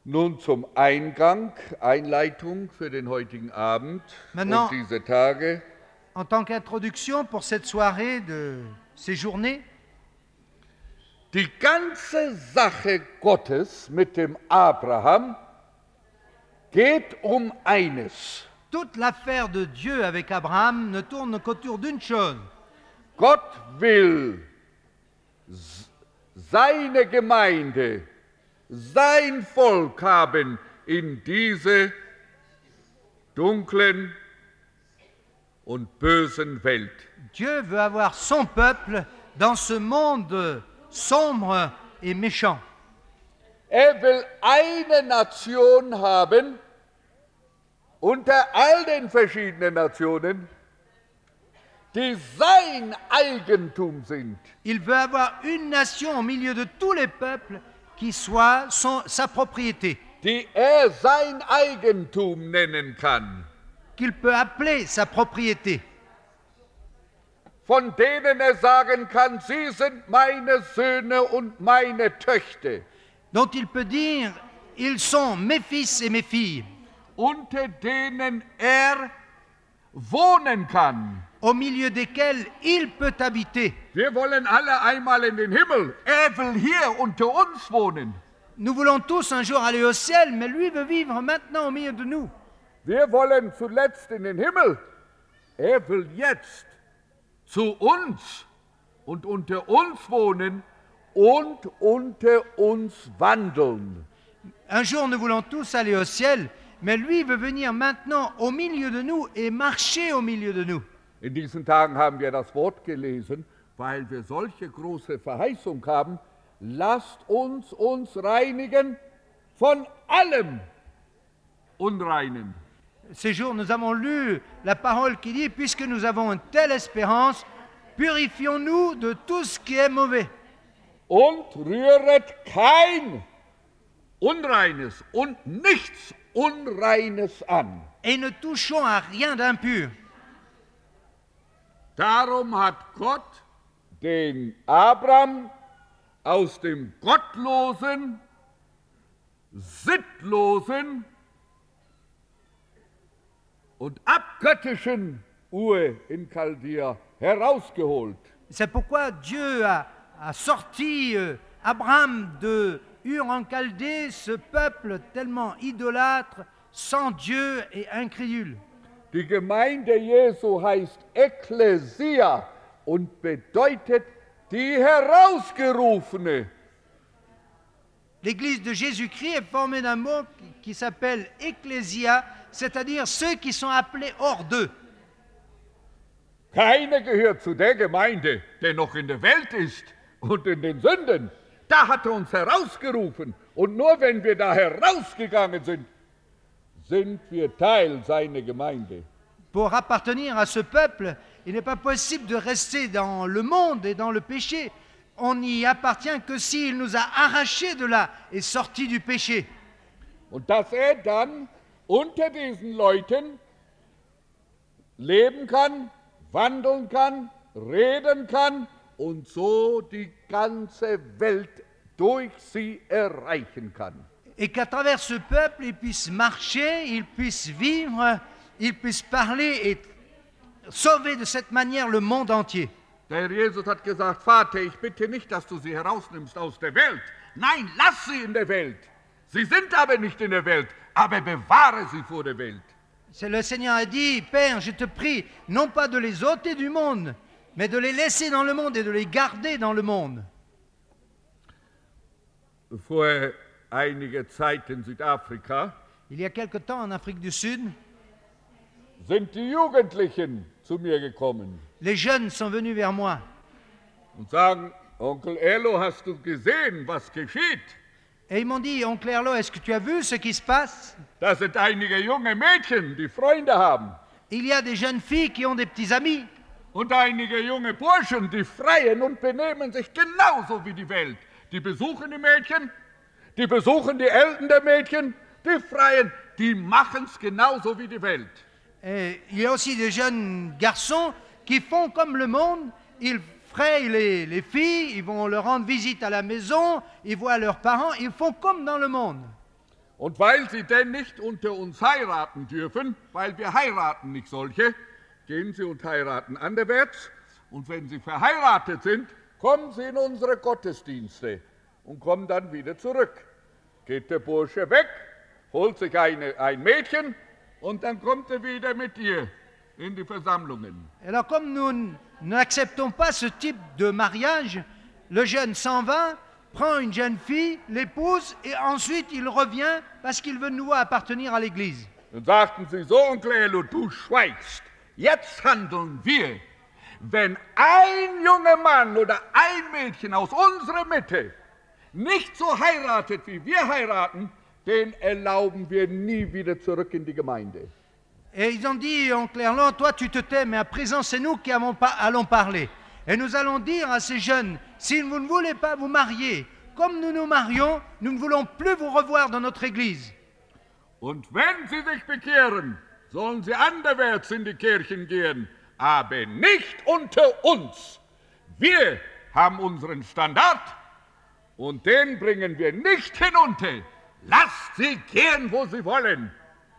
Nun zum Eingang, Einleitung für den heutigen Abend Maintenant, und diese Tage. En tant qu'introduction pour cette soirée de ces journées, Die ganze Sache Gottes mit dem Abraham geht um eines. toute l'affaire de Dieu avec Abraham ne tourne qu'autour d'une chose. Gott will seine Gemeinde, sein Volk haben in diese dunklen und bösen Welt. Dieu veut avoir son peuple dans ce monde sombre et méchant. Will eine Nation haben unter all den verschiedenen Nationen, die sein Eigentum sind. Il veut avoir une nation au milieu de tous les peuples qui soit sa propriété, Die sein Eigentum nennen kann. qu'il peut appeler sa propriété, Von denen sagen kann, sie sind meine Söhne und meine Töchter. dont il peut dire, ils sont mes fils et mes filles, Unter denen wohnen kann. au milieu desquels il peut habiter. Wir wollen alle einmal in den Himmel. Will hier unter uns wohnen. Nous voulons tous un jour aller au ciel, mais lui veut vivre maintenant au milieu de nous. Wir wollen zuletzt in den Himmel. Will jetzt zu uns und unter uns wohnen und unter uns wandeln. Un jour, nous voulons tous aller au ciel, mais lui veut venir maintenant au milieu de nous et marcher au milieu de nous. In diesen Tagen haben wir das Wort gelesen, weil wir solche große Verheißung haben. Lasst uns reinigen von allem Unreinen. Ces jours, nous avons lu la parole qui dit, puisque nous avons une telle espérance, purifions-nous de tout ce qui est mauvais. Und rühret kein Unreines und nichts Unreines an. Et ne touchons à rien d'impur. Darum hat Gott den Abraham aus dem gottlosen, sittlosen und abgöttischen Ur in Chaldea herausgeholt. C'est pourquoi Dieu a sorti Abraham de Ur en Chaldée, ce peuple tellement idolâtre, sans Dieu et incrédule. Die Gemeinde Jesu heißt Ekklesia und bedeutet die Herausgerufene. L'Église de Jésus-Christ est formée d'un mot qui s'appelle Ecclesia, c'est-à-dire ceux qui sont appelés hors d'eux. Keiner gehört zu der Gemeinde, der noch in der Welt ist und in den Sünden. Da hat uns herausgerufen. Und nur wenn wir da herausgegangen sind, sind wir Teil seiner Gemeinde. Pour appartenir à ce peuple, il n'est pas possible de rester dans le monde et dans le péché. On n'y appartient que s'il nous a arrachés de là et sortis du péché. Und dass dann unter diesen Leuten leben kann, wandeln kann, reden kann und so die ganze Welt durch sie erreichen kann. Et qu'à travers ce peuple, il puisse marcher, il puisse vivre, il puisse parler et sauver de cette manière le monde entier. Der Herr Jesus hat gesagt, Vater, ich bitte nicht, dass du sie herausnimmst aus der Welt. Nein, lass sie in der Welt. Sie sind aber nicht in der Welt, aber bewahre sie vor der Welt. C'est le Seigneur a dit, Père, je te prie, non pas de les ôter du monde, mais de les laisser dans le monde et de les garder dans le monde. Vor einiger Zeit in Südafrika Il y a quelque temps en Afrique du Sud, sind die Jugendlichen zu mir gekommen les jeunes sont venus vers moi und sagen, Onkel Erlo, hast du gesehen, was geschieht? et ils m'ont dit, Oncle Erlo, est-ce que tu as vu ce qui se passe? Da sind einige junge Mädchen, die Freunde haben. Il y a des jeunes filles qui ont des petits amis Und einige junge Burschen, die freien und benehmen sich genauso wie die Welt. Die besuchen die Mädchen, die besuchen die Eltern der Mädchen, die freien, die machen es genauso wie die Welt. Et il y a aussi des jeunes garçons qui font comme le monde, ils frayent les filles, ils vont leur rendre visite à la maison, ils voient leurs parents, ils font comme dans le monde. Und weil sie denn nicht unter uns heiraten dürfen, weil wir heiraten nicht solche, gehen sie und heiraten anderwärts. Und wenn sie verheiratet sind, kommen sie in unsere Gottesdienste und kommen dann wieder zurück. Geht der Bursche weg, holt sich ein Mädchen und dann kommt er wieder mit ihr in die Versammlungen. Alors comme nous n'acceptons pas ce type de mariage, le jeune s'en va, prend une jeune fille, l'épouse et ensuite il revient parce qu'il veut de nouveau appartenir à l'église. Dann sagten sie so, Onkel Elo, du schweigst. Jetzt handeln wir. Wenn ein junger Mann oder ein Mädchen aus unserer Mitte nicht so heiratet, wie wir heiraten, den erlauben wir nie wieder zurück in die Gemeinde. Et ils ont dit, oncle Erland, toi tu te tais, mais à présent c'est nous qui allons parler. Et nous allons dire à ces jeunes, si vous ne voulez pas vous marier, comme nous nous marions, nous ne voulons plus vous revoir dans notre église. Und wenn sie sich bekehren, sollen sie anderwärts in die Kirchen gehen, aber nicht unter uns. Wir haben unseren Standard und den bringen wir nicht hinunter. Lasst sie gehen, wo sie wollen.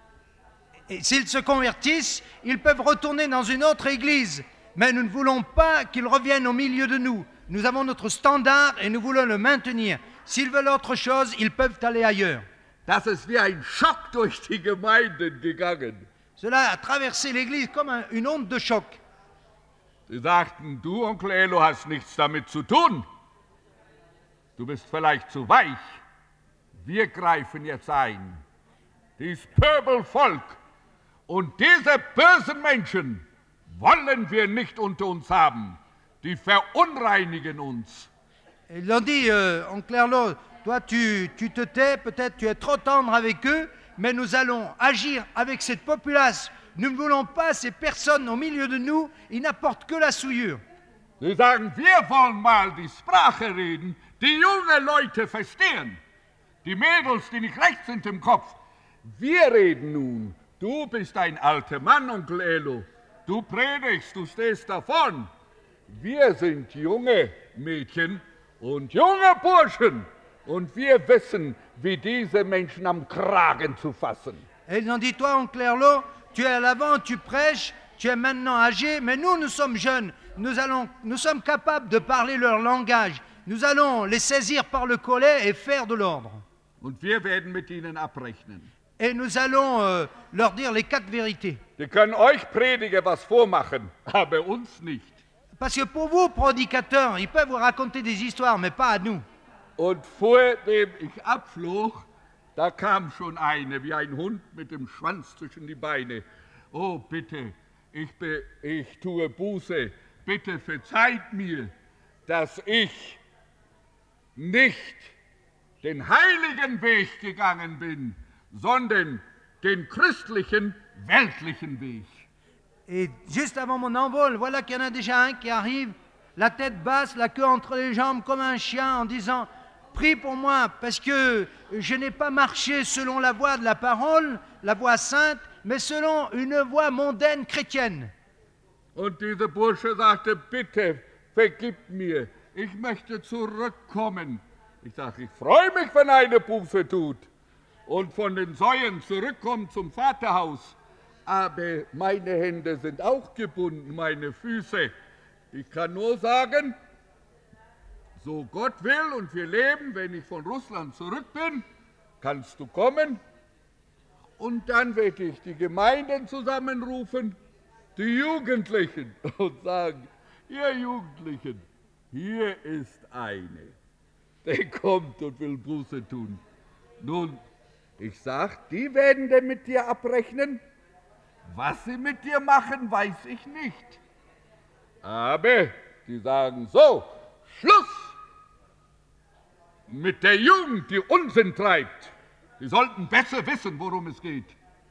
Et s'ils se convertissent, ils peuvent retourner dans une autre église. Mais nous ne voulons pas qu'ils reviennent au milieu de nous. Nous avons notre standard et nous voulons le maintenir. S'ils veulent autre chose, ils peuvent aller ailleurs. Das ist wie ein Schock durch die Gemeinden gegangen. Cela a traversé l'église comme une onde de choc. Sie sagten, du, Onkel Elo, hast nichts damit zu tun. Du bist vielleicht zu weich. Wir greifen jetzt ein. Dies Pöbelvolk und diese bösen Menschen wollen wir nicht unter uns haben. Die verunreinigen uns. Ils l'ont dit, oncle Erlo, toi tu te tais, peut-être tu es trop tendre avec eux, mais nous allons agir avec cette populace. Nous ne voulons pas ces personnes au milieu de nous, ils n'apportent que la souillure. Sie sagen, wir wollen mal die Sprache reden, die junge Leute verstehen. Die Mädels, die nicht recht sind im Kopf. Wir reden nun. Du bist ein alter Mann, Onkel Elo. Du predigst, du stehst davon. Wir sind junge Mädchen und junge Burschen. Und wir wissen, wie diese Menschen am Kragen zu fassen. Et ils ont dit, toi, oncle Erlo, tu es à l'avant, tu prêches, tu es maintenant âgé, mais nous sommes jeunes. Nous sommes capables de parler leur langage. Nous allons les saisir par le collet et faire de l'ordre. Und wir werden mit ihnen abrechnen. Et nous allons leur dire les 4 vérités. Die können euch Prediger was vormachen, aber uns nicht. Parce que pour vous, prédicateurs, ils peuvent vous raconter des histoires, mais pas à nous. Und vor dem ich abflog, da kam schon eine, wie ein Hund mit dem Schwanz zwischen die Beine. Oh, bitte, ich tue Buße. Bitte verzeiht mir, dass ich nicht den heiligen Weg gegangen bin, sondern den christlichen, weltlichen Weg. Et juste avant mon envol, voilà qu'il y en a déjà un qui arrive, la tête basse, la queue entre les jambes comme un chien en disant « Prie pour moi parce que je n'ai pas marché selon la voie de la parole, la voie sainte, mais selon une voie mondaine chrétienne. » Und dieser Bursche sagte, bitte, vergib mir, ich möchte zurückkommen. Ich sage, ich freue mich, wenn eine Buße tut und von den Säuen zurückkommt zum Vaterhaus. Aber meine Hände sind auch gebunden, meine Füße. Ich kann nur sagen, so Gott will und wir leben, wenn ich von Russland zurück bin, kannst du kommen. Und dann werde ich die Gemeinden zusammenrufen, die Jugendlichen, und sagen, ihr Jugendlichen, hier ist eine, der kommt und will Buße tun. Nun, ich sag, die werden denn mit dir abrechnen. Was sie mit dir machen, weiß ich nicht. Aber sie sagen so, Schluss mit der Jugend, die Unsinn treibt. Sie sollten besser wissen, worum es geht.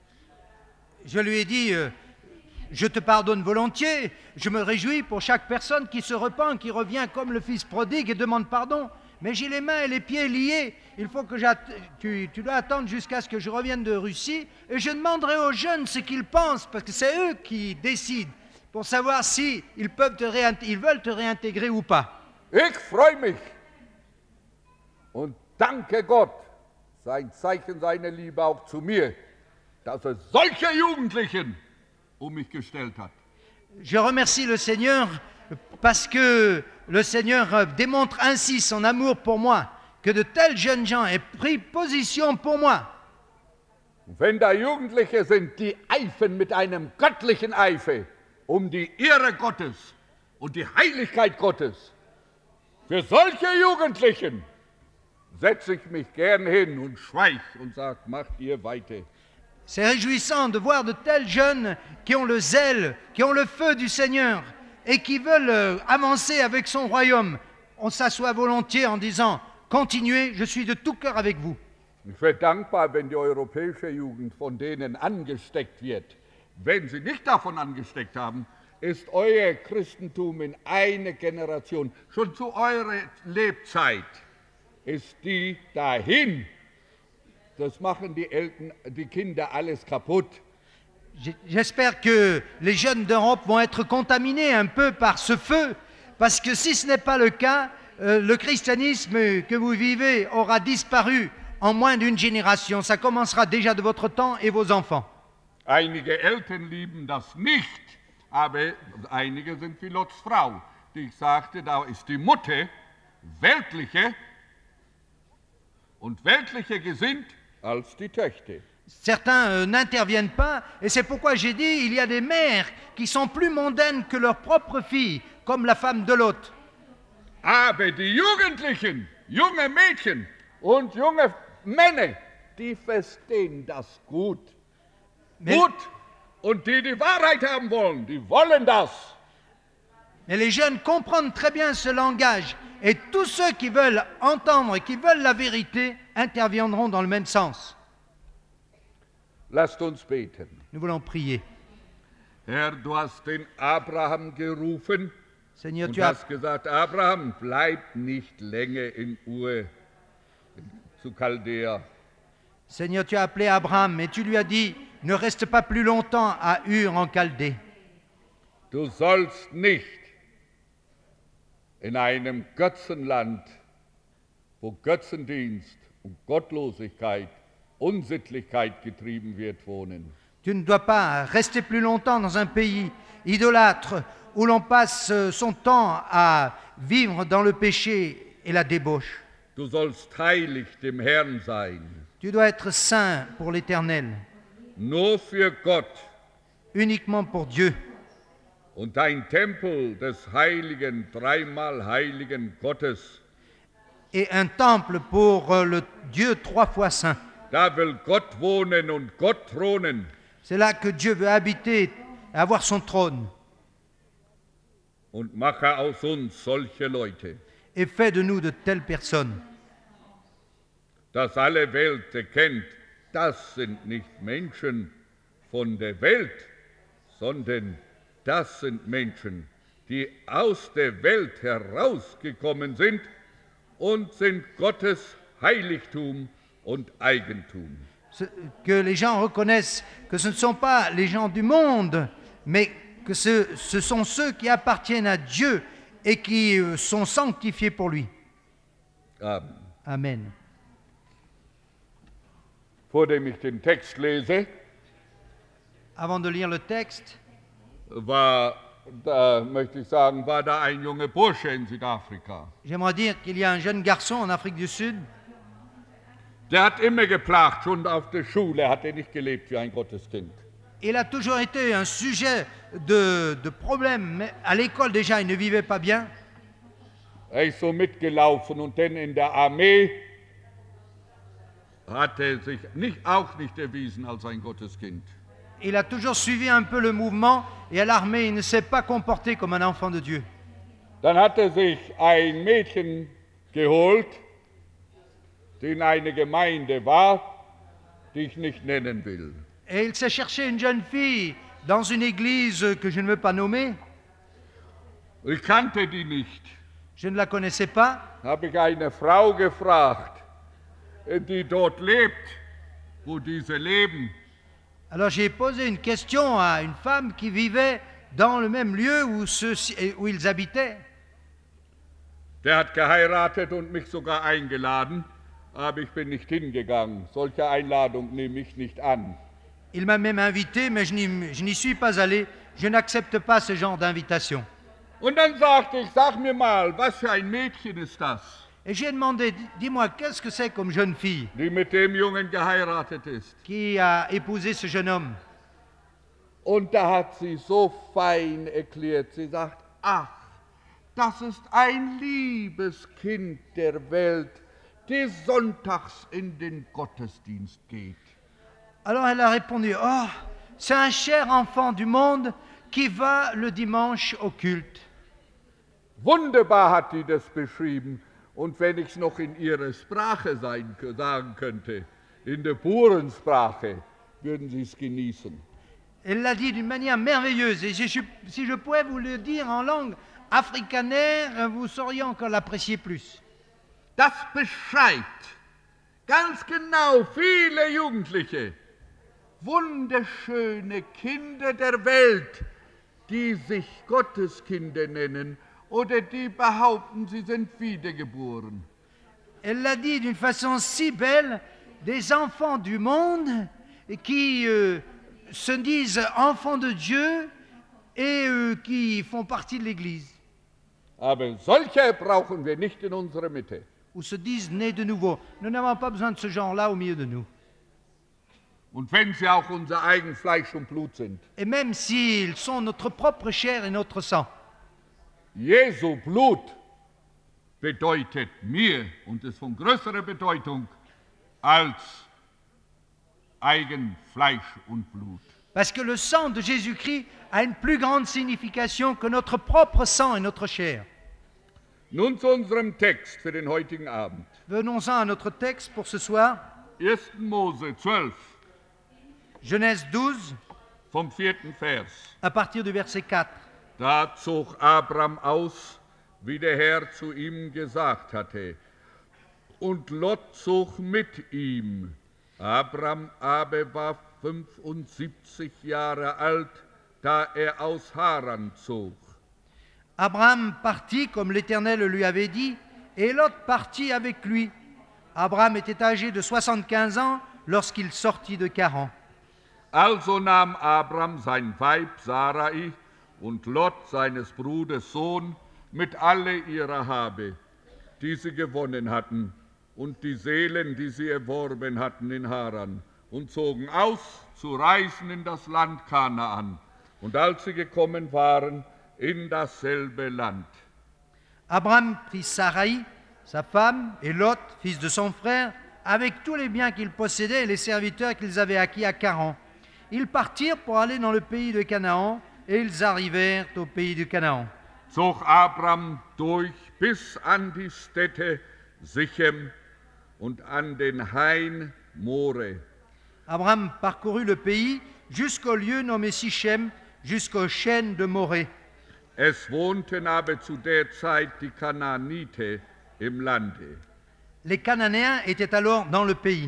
Je lui ai dit, je te pardonne volontiers, je me réjouis pour chaque personne qui se repent, qui revient comme le fils prodigue et demande pardon. Mais j'ai les mains et les pieds liés, il faut que tu dois attendre jusqu'à ce que je revienne de Russie. Et je demanderai aux jeunes ce qu'ils pensent, parce que c'est eux qui décident, pour savoir si ils veulent te réintégrer ou pas. Ich freue mich und danke Gott sein Zeichen seiner Liebe auch zu mir, dass er solche Jugendlichen mich gestellt hat. Je remercie le Seigneur parce que le Seigneur démontre ainsi son amour pour moi, que de tels jeunes gens aient pris position pour moi. Und wenn da Jugendliche sind, die eifern mit einem göttlichen Eifer die Ehre Gottes und die Heiligkeit Gottes, für solche Jugendlichen setze ich mich gern hin und schweig und sage, macht ihr weiter. C'est réjouissant de voir de tels jeunes qui ont le zèle, qui ont le feu du Seigneur et qui veulent avancer avec son royaume. On s'assoit volontiers en disant, continuez, je suis de tout cœur avec vous. Ich wäre dankbar, wenn die europäische Jugend von denen angesteckt wird. Wenn sie nicht davon angesteckt haben, ist euer Christentum in einer Generation, schon zu eurer Lebzeit, ist die dahin. Das machen die Eltern, die Kinder alles kaputt. J'espère que les jeunes d'Europe vont être contaminés un peu par ce feu, parce que si ce n'est pas le cas, le christianisme que vous vivez aura disparu en moins d'une génération. Ça commencera déjà de votre temps et vos enfants. Einige Eltern lieben das nicht, aber einige sind wie Lots Frau, die ich sagte, da ist die Mutter weltlicher und weltlicher gesinnt als die Töchter. Certains n'interviennent pas, et c'est pourquoi j'ai dit, il y a des mères qui sont plus mondaines que leurs propres filles, comme la femme de Lot. Aber die Jugendlichen, junge Mädchen und junge Männer, die verstehen das gut. Gut. Und die Wahrheit haben wollen, die wollen das. Mais les jeunes comprennent très bien ce langage, et tous ceux qui veulent entendre, qui veulent la vérité, interviendront dans le même sens. Lasst uns beten. Nous voulons prier. Herr, du hast den Abraham gerufen Seigneur, und tu as, hast gesagt, Abraham, bleib nicht länger in Ur zu Chaldea. Seigneur, tu as appelé Abraham, et tu lui as dit, ne reste pas plus longtemps à Ur en Chaldée. Du sollst nicht in einem Götzenland, wo Götzendienst und Gottlosigkeit, Unsittlichkeit getrieben wird, wohnen. Tu ne dois pas rester plus longtemps dans un pays idolâtre où l'on passe son temps à vivre dans le péché et la débauche. Du sollst heilig dem Herrn sein. Tu dois être saint pour l'Éternel, Nur für Gott uniquement pour Dieu. und dein Tempel des heiligen, dreimal heiligen Gottes. Et un temple pour le Dieu 3 fois saint. Da will Gott wohnen und Gott thronen. C'est là que Dieu veut habiter et avoir son trône. Und mache aus uns solche Leute, Et fait de nous de telles personnes, dass alle Welt erkennt, das sind nicht Menschen von der Welt, sondern das sind Menschen, die aus der Welt herausgekommen sind und sind Gottes Heiligtum und Eigentum. que les gens reconnaissent que ce ne sont pas les gens du monde, mais que ce sont ceux qui appartiennent à Dieu et qui sont sanctifiés pour lui. Amen. Amen. Vor dem ich den Text lese, Avant de lire le texte, möchte ich sagen, war da ein junger Bursche in Südafrika. j'aimerais dire qu'il y a un jeune garçon en Afrique du Sud. Der hat immer geplagt, schon auf der Schule hat er nicht gelebt wie ein Gotteskind. Il a toujours été un sujet de problème. Mais à l'école déjà, il ne vivait pas bien. Er ist so mitgelaufen und dann in der Armee hat er sich auch nicht erwiesen als ein Gotteskind. Il a toujours suivi un peu le mouvement et à l'armée, il ne s'est pas comporté comme un enfant de Dieu. Dann hat er sich ein Mädchen geholt, die in einer Gemeinde war, die ich nicht nennen will. Et il s'est cherché une jeune fille dans une église que je ne veux pas nommer. Ich kannte die nicht. Je ne la connaissais pas. Habe ich eine Frau gefragt, die dort lebt, wo diese leben. Alors j'ai posé une question à une femme qui vivait dans le même lieu où ils habitaient. Der hat geheiratet und mich sogar eingeladen. Aber ich bin nicht hingegangen. Solche Einladung nehme ich nicht an. Il m'a même invité, mais je n'y suis pas allé. Je n'accepte pas ce genre d'invitation. Und dann sagte ich, sag mir mal, was für ein Mädchen ist das, Et j'ai demandé, dis-moi, qu'est-ce que c'est comme jeune fille die mit dem Jungen geheiratet ist? qui a épousé ce jeune homme? Und da hat sie so fein erklärt, sie sagt, ach, das ist ein liebes Kind der Welt, die sonntags in den Gottesdienst geht. Alors elle a répondu, oh, c'est un cher enfant du monde qui va le dimanche au culte. Wunderbar hat die das beschrieben. Und wenn ich es noch in ihrer Sprache sagen könnte, in der Burensprache, würden sie es genießen. Elle l'a dit d'une manière merveilleuse. Et si je pouvais vous le dire en langue afrikaner, vous sauriez encore l'apprécier plus. Das beschreibt ganz genau viele Jugendliche, wunderschöne Kinder der Welt, die sich Gotteskinder nennen oder die behaupten, sie sind wiedergeboren. Elle l'a dit d'une façon si belle, des enfants du monde qui se disent enfants de Dieu et qui font partie de l'Église. Aber solche brauchen wir nicht in unserer Mitte. Ou se disent nés de nouveau. Nous n'avons pas besoin de ce genre-là au milieu de nous. Und wenn sie auch unser eigen Fleisch und Blut sind. Et même s'ils sont notre propre chair et notre sang. Jesu Blut bedeutet mir und ist von größerer Bedeutung als eigen Fleisch und Blut. Parce que le sang de Jésus-Christ a une plus grande signification que notre propre sang et notre chair. Nun zu unserem Text für den heutigen Abend. Venons-en à notre texte pour ce soir. 1. Mose 12, Genèse 12, vom 4. Vers. à partir du verset 4. Da zog Abram aus, wie der Herr zu ihm gesagt hatte, und Lot zog mit ihm. Abram aber war 75 Jahre alt, da er aus Haran zog. Abraham partit comme l'Éternel lui avait dit, et Lot partit avec lui. Abraham était âgé de 75 ans lorsqu'il sortit de Charan. Also nahm Abram sein Weib Sarai und Lot seines Bruders Sohn mit alle ihrer Habe, die sie gewonnen hatten, und die Seelen, die sie erworben hatten in Haran, und zogen aus zu reisen in das Land Kanaan. Und als sie gekommen waren, in dasselbe Land. Abraham prit Sarai, sa femme, et Lot, fils de son frère, avec tous les biens qu'ils possédaient et les serviteurs qu'ils avaient acquis à Charan. Ils partirent pour aller dans le pays de Canaan, et ils arrivèrent au pays de Canaan. Zog Abram durch bis an die Städte Sichem und an den Hain More. Abraham parcourut le pays jusqu'au lieu nommé Sichem, jusqu'aux chênes de Morée. Es wohnten aber zu der Zeit die Kanaaniter im Lande. Les Cananéens étaient alors dans le pays.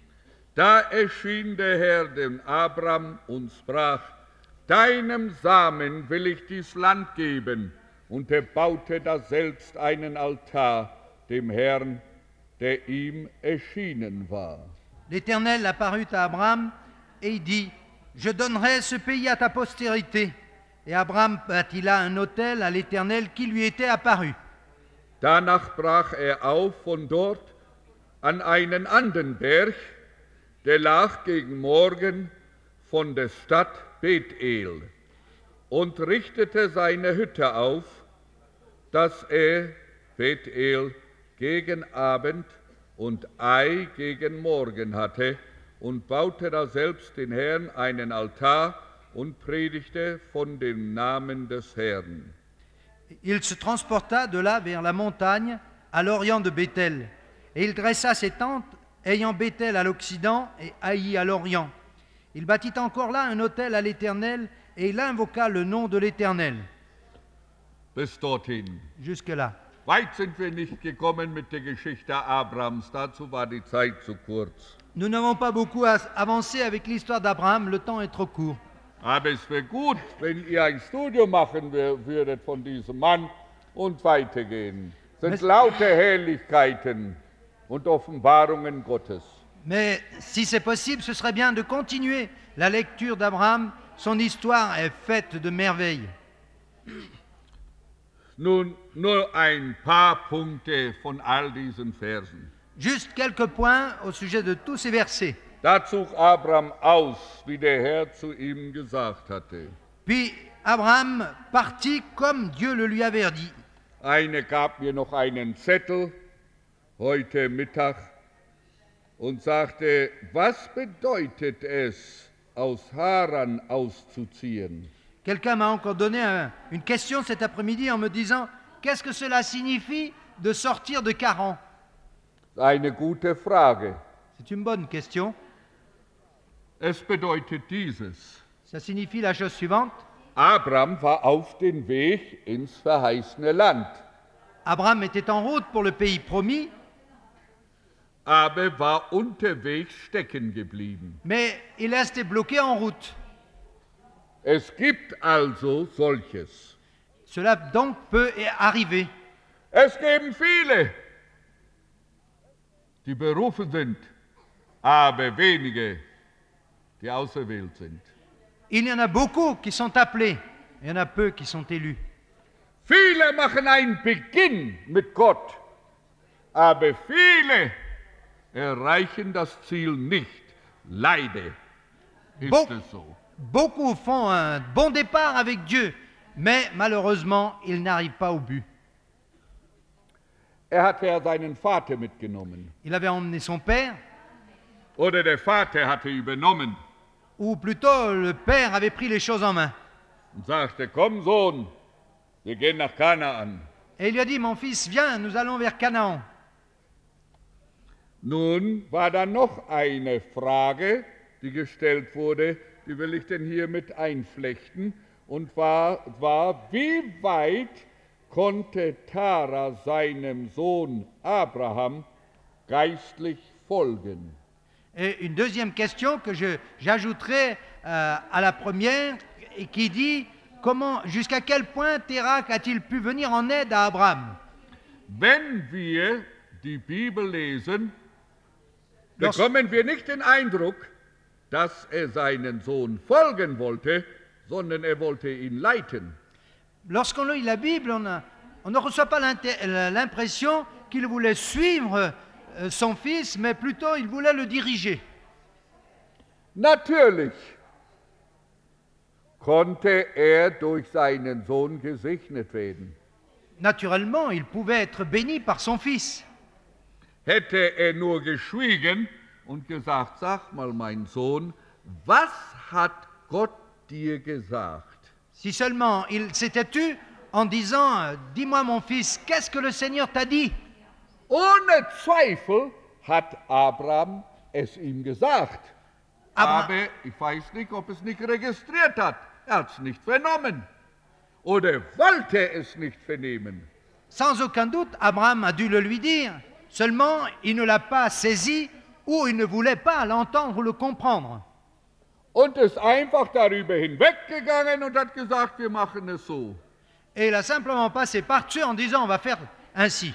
Da erschien der Herr dem Abram und sprach, deinem Samen will ich dies Land geben. Und er baute daselbst einen Altar dem Herrn, der ihm erschienen war. L'Éternel apparut à Abraham et il dit, je donnerai ce pays à ta postérité. Et Abraham bâtit là un autel à l'Éternel qui lui était apparu. Danach brach er auf von dort an einen anderen Berg, der lag gegen Morgen von der Stadt Bethel, und richtete seine Hütte auf, dass er Bethel gegen Abend und Ai gegen Morgen hatte, und baute daselbst den Herrn einen Altar und predigte von dem Namen des Herrn. Il se transporta de là vers la montagne, à l'orient de Béthel. Et il dressa ses tentes, ayant Béthel à l'occident et Haï à l'orient. Il bâtit encore là un autel à l'Éternel, et il invoqua le nom de l'Éternel. Bis dorthin. Jusque-là. Weit sind wir nicht gekommen mit der Geschichte Abrams, dazu war die Zeit zu kurz. Nous n'avons pas beaucoup avancé avec l'histoire d'Abraham, le temps est trop court. Aber es wäre gut, wenn ihr ein Studium machen würdet von diesem Mann und weitergehen. Es sind lauter Herrlichkeiten und Offenbarungen Gottes. Mais si c'est possible, ce serait bien de continuer la lecture d'Abraham. Son histoire est faite de merveilles. Nun nur ein paar Punkte von all diesen Versen. Juste quelques points au sujet de tous ces versets. Da zog Abraham aus, wie der Herr zu ihm gesagt hatte. Puis Abraham partit comme Dieu le lui avait dit. Eine gab mir noch einen Zettel heute Mittag und sagte, was bedeutet es, aus Haran auszuziehen? Quelqu'un m'a encore donné une question cet après-midi en me disant « Qu'est-ce que cela signifie de sortir de Charan ?» Eine gute Frage. C'est une bonne question. Es bedeutet dieses. Ça signifie la chose suivante. Abraham war auf den Weg ins verheißene Land. Abraham était en route pour le pays promis, aber war unterwegs stecken geblieben. mais il est resté bloqué en route. Es gibt also solches. Cela donc peut arriver. Es geben viele, die berufen sind, aber wenige, die auserwählt sind. Il y en a beaucoup qui sont appelés, il y en a peu qui sont élus. Viele machen einen Beginn mit Gott, aber viele erreichen das Ziel nicht. Leider ist es so. Beaucoup font un bon départ avec Dieu, mais malheureusement, ils n'arrivent pas au but. Hatte ja seinen Vater mitgenommen. Il avait emmené son père, Oder der Vater hatte übernommen ou plutôt le père avait pris les choses en main. und sagte, komm Sohn, wir gehen nach Kanaan. Et il lui a dit, mon fils, viens, nous allons vers Canaan. Nun war da noch eine Frage, die gestellt wurde, die will ich denn hier mit einflechten, und war wie weit konnte Tara seinem Sohn Abraham geistlich folgen? Et une deuxième question que j'ajouterai à la première, et qui dit, jusqu'à quel point Térak a-t-il pu venir en aide à Abraham? Wenn wir die Bibel lesen, bekommen wir nicht den Eindruck, dass er seinen Sohn folgen wollte, sondern er wollte ihn leiten. Lorsqu'on lit la Bible, on ne reçoit pas l'impression qu'il voulait suivre son fils, mais plutôt il voulait le diriger. Natürlich konnte er durch seinen Sohn gesegnet werden. Naturellement, il pouvait être béni par son fils. Hätte er nur geschwiegen und gesagt, sag mal mein Sohn, was hat Gott dir gesagt? Si seulement il s'était tu en disant, dis-moi mon fils, qu'est-ce que le Seigneur t'a dit? Ohne Zweifel hat Abraham es ihm gesagt. Aber ich weiß nicht, ob es nicht registriert hat. Er hat es nicht vernommen. Oder wollte es nicht vernehmen. Sans aucun doute, Abraham a dû le lui dire. Seulement, il ne l'a pas saisi ou il ne voulait pas l'entendre ou le comprendre. Und ist einfach darüber hinweggegangen und hat gesagt, wir machen es so. Et il a simplement passé par-dessus en disant, on va faire ainsi.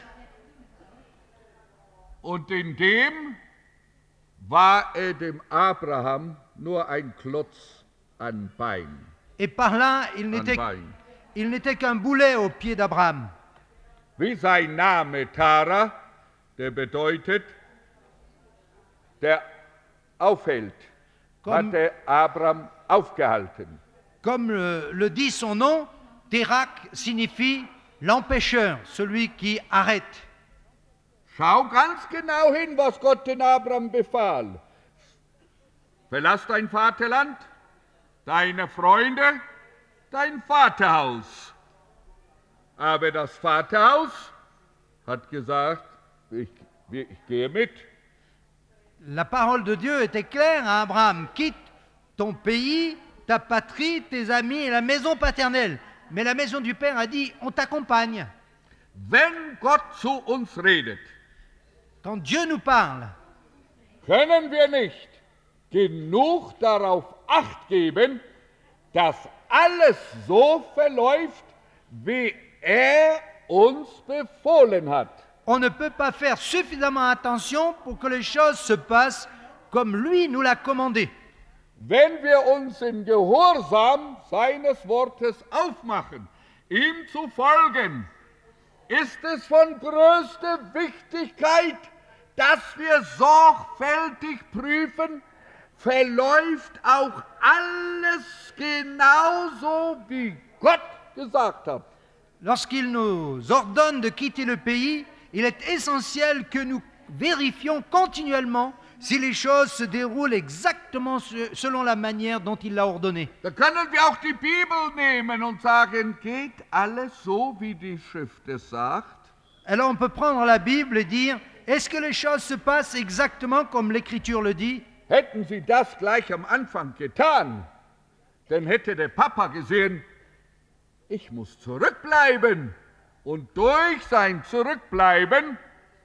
Und in dem war er dem Abraham nur ein Klotz an Bein. Et par là, il n'était qu'un boulet au pied d'Abraham. Wie sein Name Tara, der bedeutet, der aufhält, hatte Abraham aufgehalten. Comme le dit son nom, Térak signifie l'empêcheur, celui qui arrête. Schau ganz genau hin, was Gott den Abraham befahl. Verlass dein Vaterland, deine Freunde, dein Vaterhaus. Aber das Vaterhaus hat gesagt, ich gehe mit. La parole de Dieu était claire à Abraham. Quitte ton pays, ta patrie, tes amis et la maison paternelle. Mais la maison du Père a dit, on t'accompagne. Wenn Gott zu uns redet, quand Dieu nous parle, können wir nicht genug darauf Acht geben, dass alles so verläuft, wie er uns befohlen hat. on ne peut pas faire suffisamment attention pour que les choses se passent comme lui nous l'a commandé. Wenn wir uns in Gehorsam seines Wortes aufmachen, ihm zu folgen, ist es von größter Wichtigkeit, dass wir sorgfältig prüfen, verläuft auch alles genauso, wie Gott gesagt hat. Lorsqu'il nous ordonne de quitter le pays, il est essentiel que nous vérifions continuellement si les choses se déroulent exactement selon la manière dont il l'a ordonné. Da können wir auch die Bibel nehmen und sagen, geht alles so, wie die Schrift es sagt? Alors on peut prendre la Bible et dire, est-ce que les choses se passent exactement comme l'Écriture le dit? Hätten sie das gleich am Anfang getan, dann hätte der Papa gesehen, ich muss zurückbleiben. Und durch sein Zurückbleiben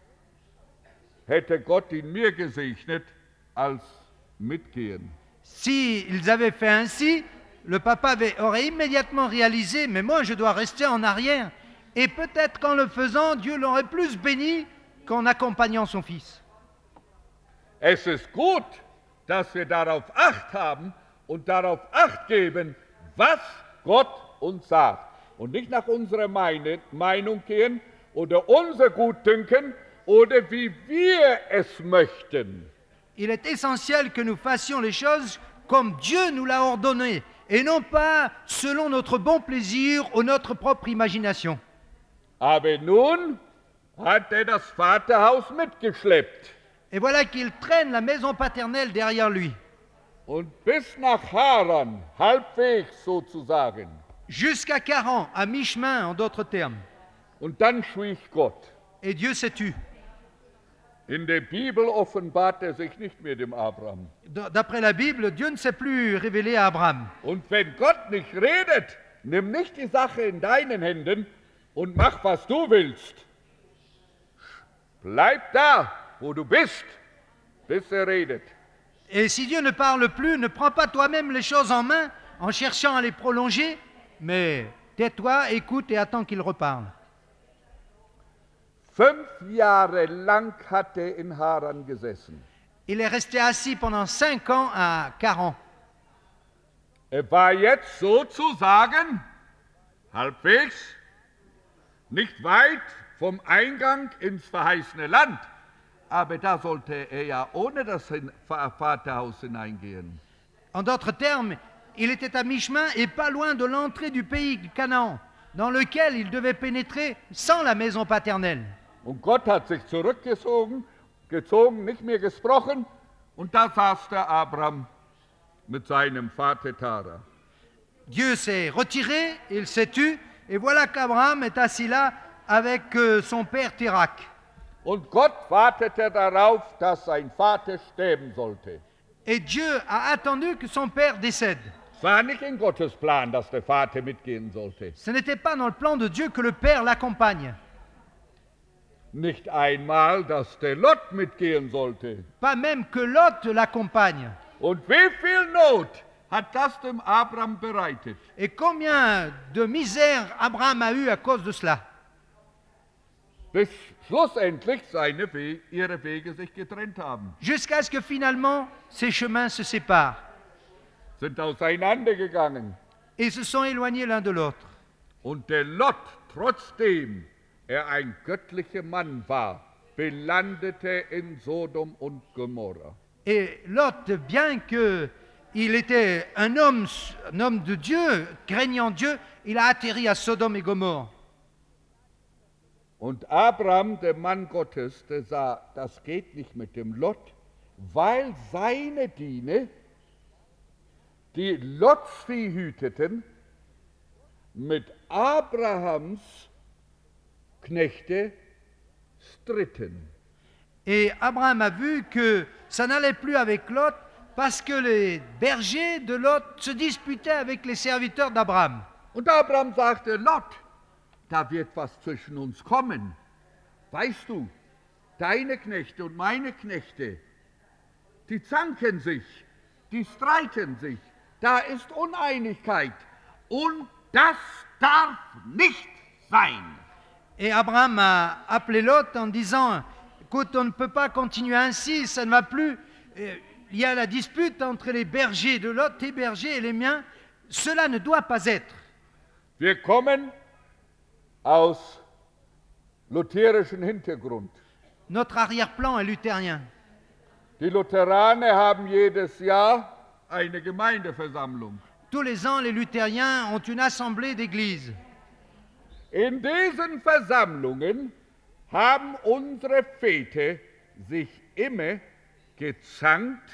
hätte Gott ihn mir gesegnet als Mitgehen. Si ils avaient fait ainsi, le papa aurait immédiatement réalisé, mais moi je dois rester en arrière. Et peut-être qu'en le faisant, Dieu l'aurait plus béni qu'en accompagnant son fils. Es ist gut, dass wir darauf Acht haben und darauf Acht geben, was Gott uns sagt. Und nicht nach unserer Meinung gehen oder unser Gutdünken oder wie wir es möchten. Il est essentiel que nous fassions les choses comme Dieu nous l'a ordonné et non pas selon notre bon plaisir ou notre propre imagination. Aber nun hat das Vaterhaus mitgeschleppt. Et voilà qu'il traîne la maison paternelle derrière lui. Und bis nach Haran, halbwegs sozusagen. Jusqu'à 40, à mi-chemin en d'autres termes. Und dann schwieg Gott. Et Dieu s'est tu. In der Bibel offenbart sich nicht mehr dem Abraham. D'après la Bible, Dieu ne s'est plus révélé à Abraham. Und wenn Gott nicht redet, nimm nicht die Sache in deinen Händen und mach, was du willst. Bleib da, wo du bist, bis redet. Et si Dieu ne parle plus, ne prends pas toi-même les choses en main en cherchant à les prolonger, mais tais-toi, écoute et attends qu'il reparle. 5 Jahre lang hat in Haran gesessen. Il est resté assis pendant 5 ans à Charan. War jetzt sozusagen halbwegs nicht weit vom Eingang ins verheißene Land. Aber da sollte ja ohne das Vaterhaus hineingehen. En d'autres termes, il était à mi-chemin et pas loin de l'entrée du pays de Canaan, dans lequel il devait pénétrer sans la maison paternelle. Und Gott hat sich zurückgezogen, nicht mehr gesprochen, und da saß der Abraham mit seinem Vater Tara. Dieu s'est retiré, il s'est tu, et voilà qu'Abraham est assis là avec son père Térak. Und Gott wartete darauf, dass sein Vater sterben sollte. Et Dieu a attendu que son père décède. Es war nicht in Gottes Plan, dass der Vater mitgehen sollte. Ce n'était pas dans le plan de Dieu que le père l'accompagne. Nicht einmal, dass der Lot mitgehen sollte. Pas même que Lot l'accompagne. Und wie viel Not hat das dem Abraham bereitet? Et combien de misère Abraham a eu à cause de cela? Bis schlussendlich ihre Wege sich getrennt haben. Jusqu'à ce que finalement, ces chemins se séparent. Sind auseinandergegangen. Et se sont éloignés l'un de l'autre. Und der Lot, trotzdem ein göttlicher Mann war, belandete in Sodom und Gomorra. Et Lot, bien qu'il était un homme de Dieu, craignant Dieu, il a atterri à Sodome et Gomorre. Und Abraham, der Mann Gottes, der sah, das geht nicht mit dem Lot, weil seine Diener, die Lots Vieh hüteten, mit Abrahams Knechte stritten. Et Abraham a vu que ça n'allait plus avec Lot parce que les bergers de Lot se disputaient avec les serviteurs d'Abraham. Und Abraham sagte, Lot, da wird was zwischen uns kommen. Weißt du, deine Knechte und meine Knechte, die zanken sich, die streiten sich, da ist Uneinigkeit und das darf nicht sein. Et Abraham a appelé Lot en disant, écoute, on ne peut pas continuer ainsi, ça ne va plus. Il y a la dispute entre les bergers de Lot, tes bergers et les miens. Cela ne doit pas être. Wir kommen aus lutherischem Hintergrund. Notre arrière-plan est luthérien. Die Lutheraner haben jedes Jahr eine Gemeindeversammlung. Tous les ans, les luthériens ont une assemblée d'église. In diesen Versammlungen haben unsere Väter sich immer gezankt,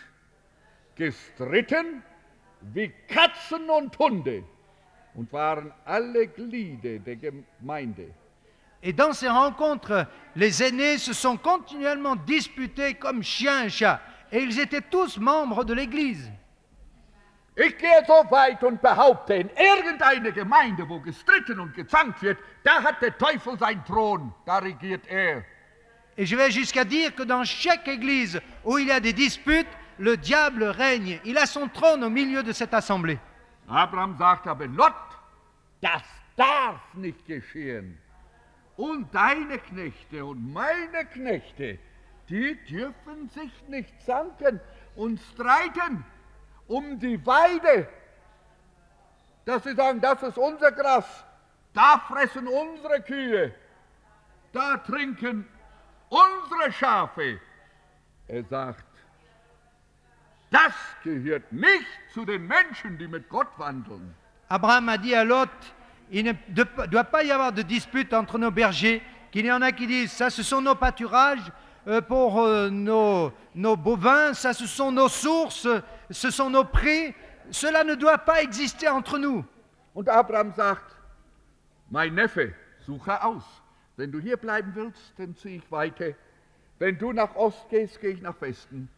gestritten wie Katzen und Hunde und waren alle Glieder der Gemeinde. Et dans ces rencontres, les aînés se sont continuellement disputés comme chien et chat. Et ils étaient tous membres de l'église. Ich gehe so weit und behaupte, in irgendeiner Gemeinde, wo gestritten und gezankt wird, da hat der Teufel seinen Thron, da regiert er. Et je vais jusqu'à dire que dans chaque église où il y a des disputes, le diable règne. Il a son trône au milieu de cette assemblée. Abraham sagt aber, Lot, das darf nicht geschehen. Und deine Knechte und meine Knechte, die dürfen sich nicht zanken und streiten um die Weide. Dass sie sagen, das ist unser Gras, da fressen unsere Kühe, da trinken unsere Schafe. Er sagt, das gehört nicht zu den Menschen, die mit Gott wandeln. Abraham a dit à Lot, il ne doit pas y avoir de dispute entre nos bergers, qu'il y en a qui disent, ça ce sont nos pâturages pour nos bovins, ça ce sont nos sources, ce sont nos prés, cela ne doit pas exister entre nous. Und Abraham sagt, mein Neffe, suche aus. Wenn du hier bleiben willst, dann ziehe ich weiter. Wenn du nach Ost gehst, gehe ich nach Westen.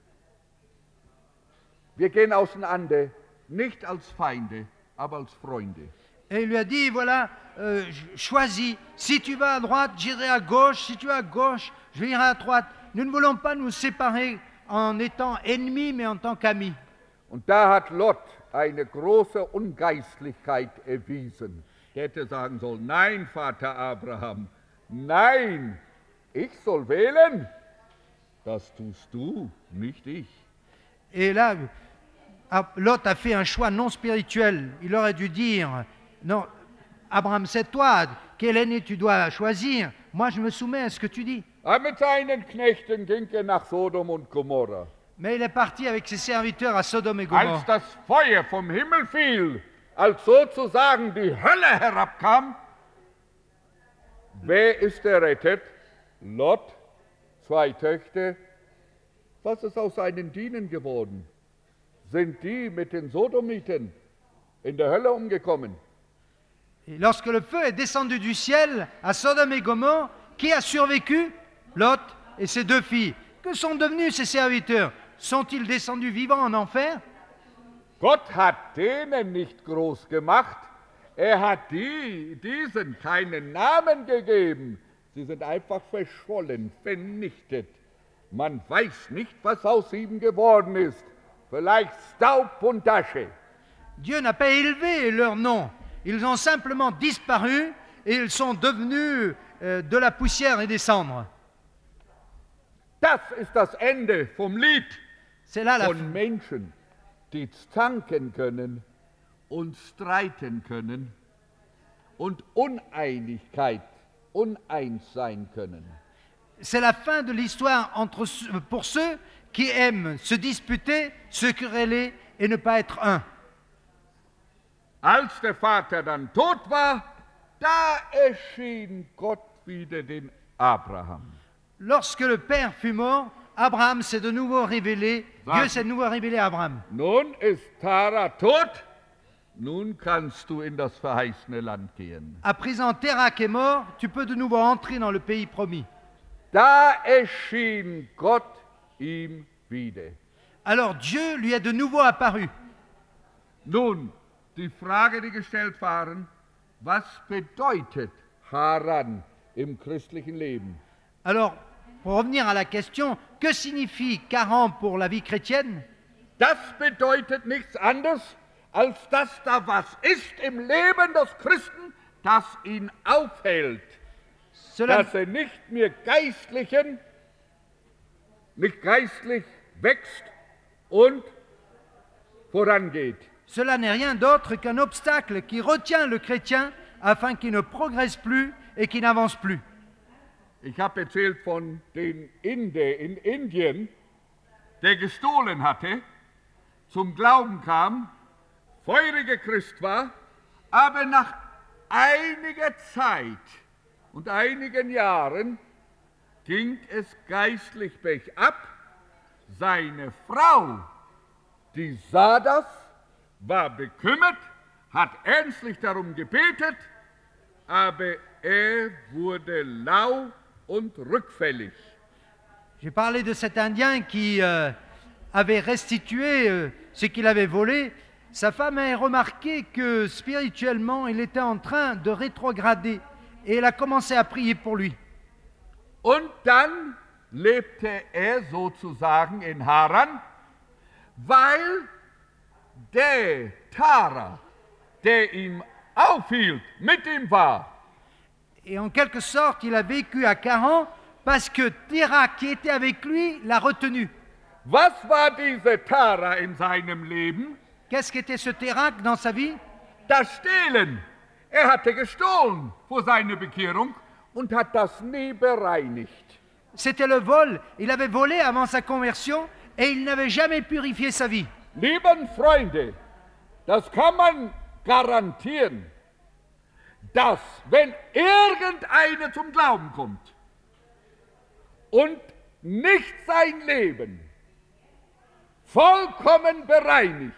Wir gehen auseinander, nicht als Feinde, aber als Freunde. Et il lui a dit, voilà, choisis, si tu vas à droite, j'irai à gauche, si tu vas à gauche, je irai à droite. Nous ne voulons pas nous séparer en étant ennemis, mais en tant qu'amis. Und da hat Lot eine große Ungeistlichkeit erwiesen. Er hätte sagen sollen, nein, Vater Abraham, nein, ich soll wählen. Das tust du, nicht ich. Et là, Lot a fait un choix non spirituel. Il aurait dû dire, non, Abraham, c'est toi, quel aîné tu dois choisir. Moi, je me soumets à ce que tu dis. Aber mit seinen Knechten ging er nach Sodom und Gomorra. Mais il est parti avec ses serviteurs à Sodome et Gomorrhe. Als das Feuer vom Himmel fiel, als sozusagen die Hölle herabkam, wer ist errettet? Lot, 2 Töchter. Was ist aus seinen Dienern geworden? Sind die mit den Sodomiten in der Hölle umgekommen? Et lorsque le feu est descendu du ciel à Sodome et Gomorrhe, qui a survécu? Lot et ses 2 filles. Que sont devenus ses serviteurs? Sont-ils descendus vivants en enfer? Gott hat denen nicht groß gemacht. Er hat diesen keinen Namen gegeben. Sie sind einfach verschollen, vernichtet. Man weiß nicht, was aus ihm geworden ist. Vielleicht Staub und Asche. Dieu n'a pas élevé leur nom. Ils ont simplement disparu et ils sont devenus de la poussière et des cendres. Das ist das Ende vom Lied C'est là la von Menschen, die zanken können und streiten können und Uneinigkeit, uneins sein können. C'est la fin de l'histoire pour ceux qui aiment se disputer, se quereller et ne pas être un. Als der Vater dann tot war, da erschien Gott wieder den Abraham. Lorsque le père fut mort, Abraham s'est de nouveau révélé, Dieu s'est de nouveau révélé à Abraham. Nun ist Tara tot, nun kannst du in das verheißene Land gehen. À présent, Térakh est mort, tu peux de nouveau entrer dans le pays promis. Da erschien Gott ihm wieder. Alors Dieu lui est de nouveau apparu. Nun, die Frage, die gestellt waren, was bedeutet Haran im christlichen Leben? Alors, pour revenir à la question, que signifie Charan pour la vie chrétienne? Das bedeutet nichts anderes, als dass da was ist im Leben des Christen, das ihn aufhält, Cela, dass er nicht mehr nicht geistlich wächst und vorangeht. cela n'est rien d'autre qu'un obstacle qui retient le chrétien afin qu'il ne progresse plus et qu'il n'avance plus. Ich habe erzählt von dem Inder in Indien, der gestohlen hatte, zum Glauben kam, feuriger Christ war, aber nach einiger Zeit und einigen Jahren ging es geistlich bergab. Seine Frau, die sah das, war bekümmert, hat ernstlich darum gebetet, aber er wurde lau und rückfällig. J'ai parlé de cet Indien qui avait restitué ce qu'il avait volé. Sa femme a remarqué que spirituellement, il était en train de rétrograder et elle a commencé à prier pour lui. Und dann lebte er sozusagen in Haran, weil der Tara, der ihm aufhielt, mit ihm war. Et en quelque sorte, il a vécu à Charan parce que Terah, qui était avec lui, l'a retenu. Was war diese Tara in seinem Leben? Qu'est-ce qu'était ce Terah dans sa vie? Das Stehlen. Er hatte gestohlen vor seiner Bekehrung und hat das nie bereinigt. C'était le vol. Il avait volé avant sa conversion et il n'avait jamais purifié sa vie. Lieben Freunde, das kann man garantieren, dass wenn irgendeiner zum Glauben kommt und nicht sein Leben vollkommen bereinigt,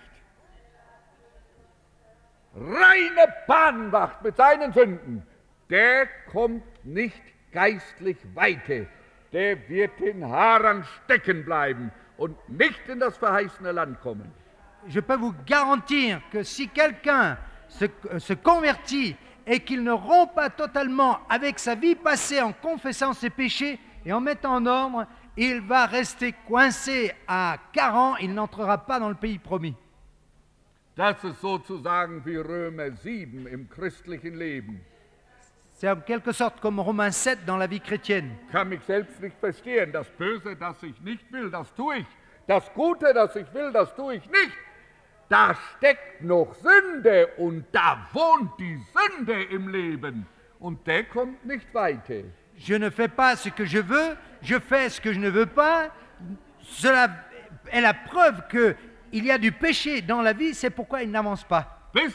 reine Bahn macht mit seinen Sünden, der kommt nicht geistlich weiter. Der wird in Haran stecken bleiben und nicht in das verheißene Land kommen. Je peux vous garantir que si quelqu'un se convertit et qu'il ne rompt pas totalement avec sa vie passée en confessant ses péchés et en mettant en ordre, il va rester coincé à Charan, il n'entrera pas dans le pays promis. Das ist sozusagen wie Römer 7 im christlichen Leben. C'est en quelque sorte comme Romains 7 dans la vie chrétienne. Ich kann mich selbst nicht verstehen. Das Böse, das ich nicht will, das tue ich. Das Gute, das ich will, das tue ich nicht. Da steckt noch Sünde und da wohnt die Sünde im Leben. Und der kommt nicht weiter. Je ne fais pas ce que je fais ce que je ne veux pas. Cela est la preuve qu'il y a du péché dans la vie, c'est pourquoi il n'avance pas. Bis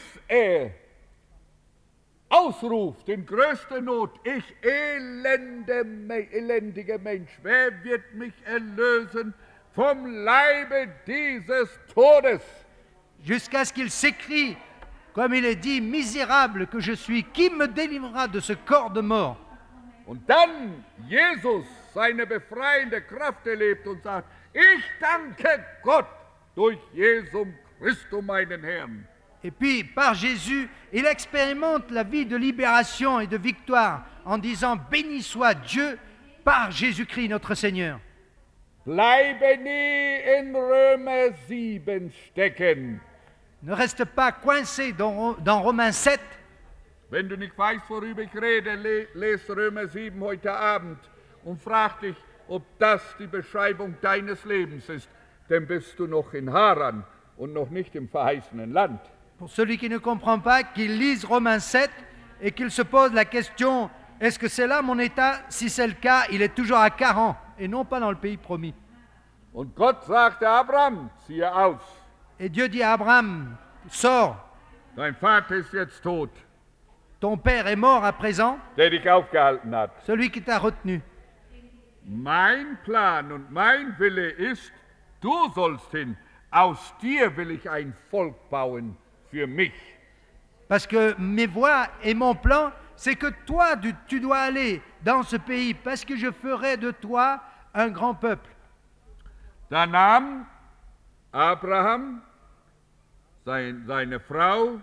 ausruft in größter Not, ich elendiger Mensch, wer wird mich erlösen vom Leibe dieses Todes? Jusqu'à ce qu'il s'écrie, comme il est dit, misérable que je suis, qui me délivrera de ce corps de mort? Und dann Jesus seine befreiende Kraft erlebt und sagt, ich danke Gott durch Jesum Christum meinen Herrn. Et puis, par Jésus, il expérimente la vie de libération et de victoire en disant « Béni soit Dieu par Jésus-Christ notre Seigneur ». Bleibe nie in Römer 7 stecken. Ne reste pas coincé dans Romains 7. Wenn du nicht weißt, worüber ich rede, lese Römer 7 heute Abend und frag dich, ob das die Beschreibung deines Lebens ist, dann bist du noch in Haran und noch nicht im verheißenen Land. Pour celui qui ne comprend pas, qu'il lise Romains 7 et qu'il se pose la question, est-ce que c'est là mon état? Si c'est le cas, il est toujours à Charan et non pas dans le pays promis. Und Gott sagte Abraham, ziehe aus. Et Dieu dit à Abraham, sors, Dein Vater ist jetzt tot, ton père est mort à présent, der dich aufgehalten hat. celui qui t'a retenu. Mein Plan und mein Wille ist, du sollst hin. Aus dir will ich ein Volk bauen für mich. Parce que mes voies et mon plan, c'est que toi, tu dois aller dans ce pays, parce que je ferai de toi un grand peuple. Da nahm Abraham seine Frau,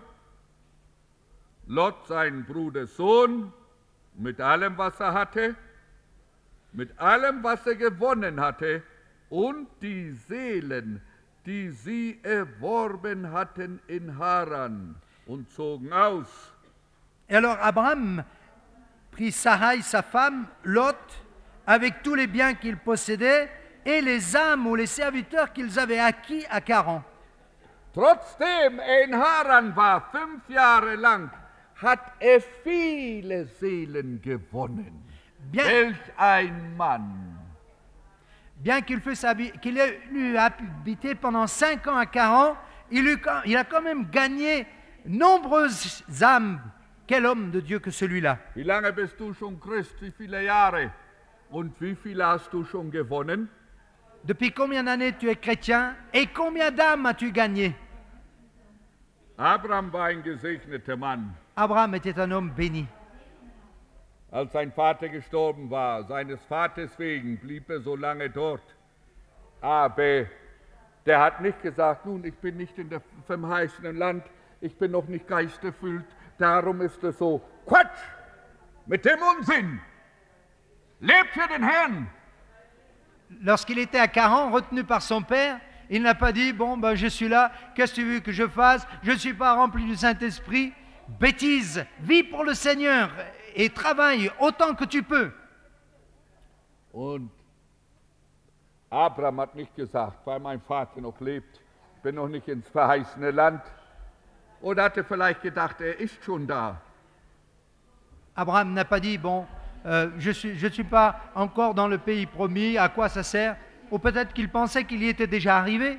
Lot, seinen Bruder Sohn, mit allem, was er hatte, mit allem, was er gewonnen hatte, und die Seelen, die sie erworben hatten in Haran, und zogen aus. Et alors Abraham prit Sarai, sa femme, Lot, avec tous les biens qu'il possédait et les âmes ou les serviteurs qu'ils avaient acquis à Charan. Trotzdem er in Haran war, 5 Jahre lang, hat er viele Seelen gewonnen. Welch ein Mann! Bien qu'il ait eu habité pendant 5 ans à Charan, il a quand même gagné nombreuses âmes. Quel homme de Dieu que celui-là! Wie lange bist du schon Christ? Wie viele Jahre? Und wie viele hast du schon gewonnen? Depuis combien d'années tu es chrétien et combien d'âmes as-tu gagné? Abraham war ein gesegneter Mann. Abraham était un homme béni. Als sein Vater gestorben war, seines Vaters wegen, blieb er so lange dort. Aber der hat nicht gesagt, nun, ich bin nicht in dem verheißenen Land, ich bin noch nicht geisterfüllt, darum ist es so. Quatsch! Mit dem Unsinn! Lebt für den Herrn! Lorsqu'il était à Charan, retenu par son père, il n'a pas dit, bon, ben, je suis là, qu'est-ce que tu veux que je fasse? Je ne suis pas rempli du Saint-Esprit. Bêtise, vis pour le Seigneur et travaille autant que tu peux. Und Abraham hat nicht gesagt, weil mein Vater noch lebt, ich bin noch nicht ins verheißene Land. Oder hat er vielleicht gedacht, er ist schon da? Abraham n'a pas dit, bon, je suis pas encore dans le pays promis, à quoi ça sert? Ou peut-être qu'il pensait qu'il y était déjà arrivé.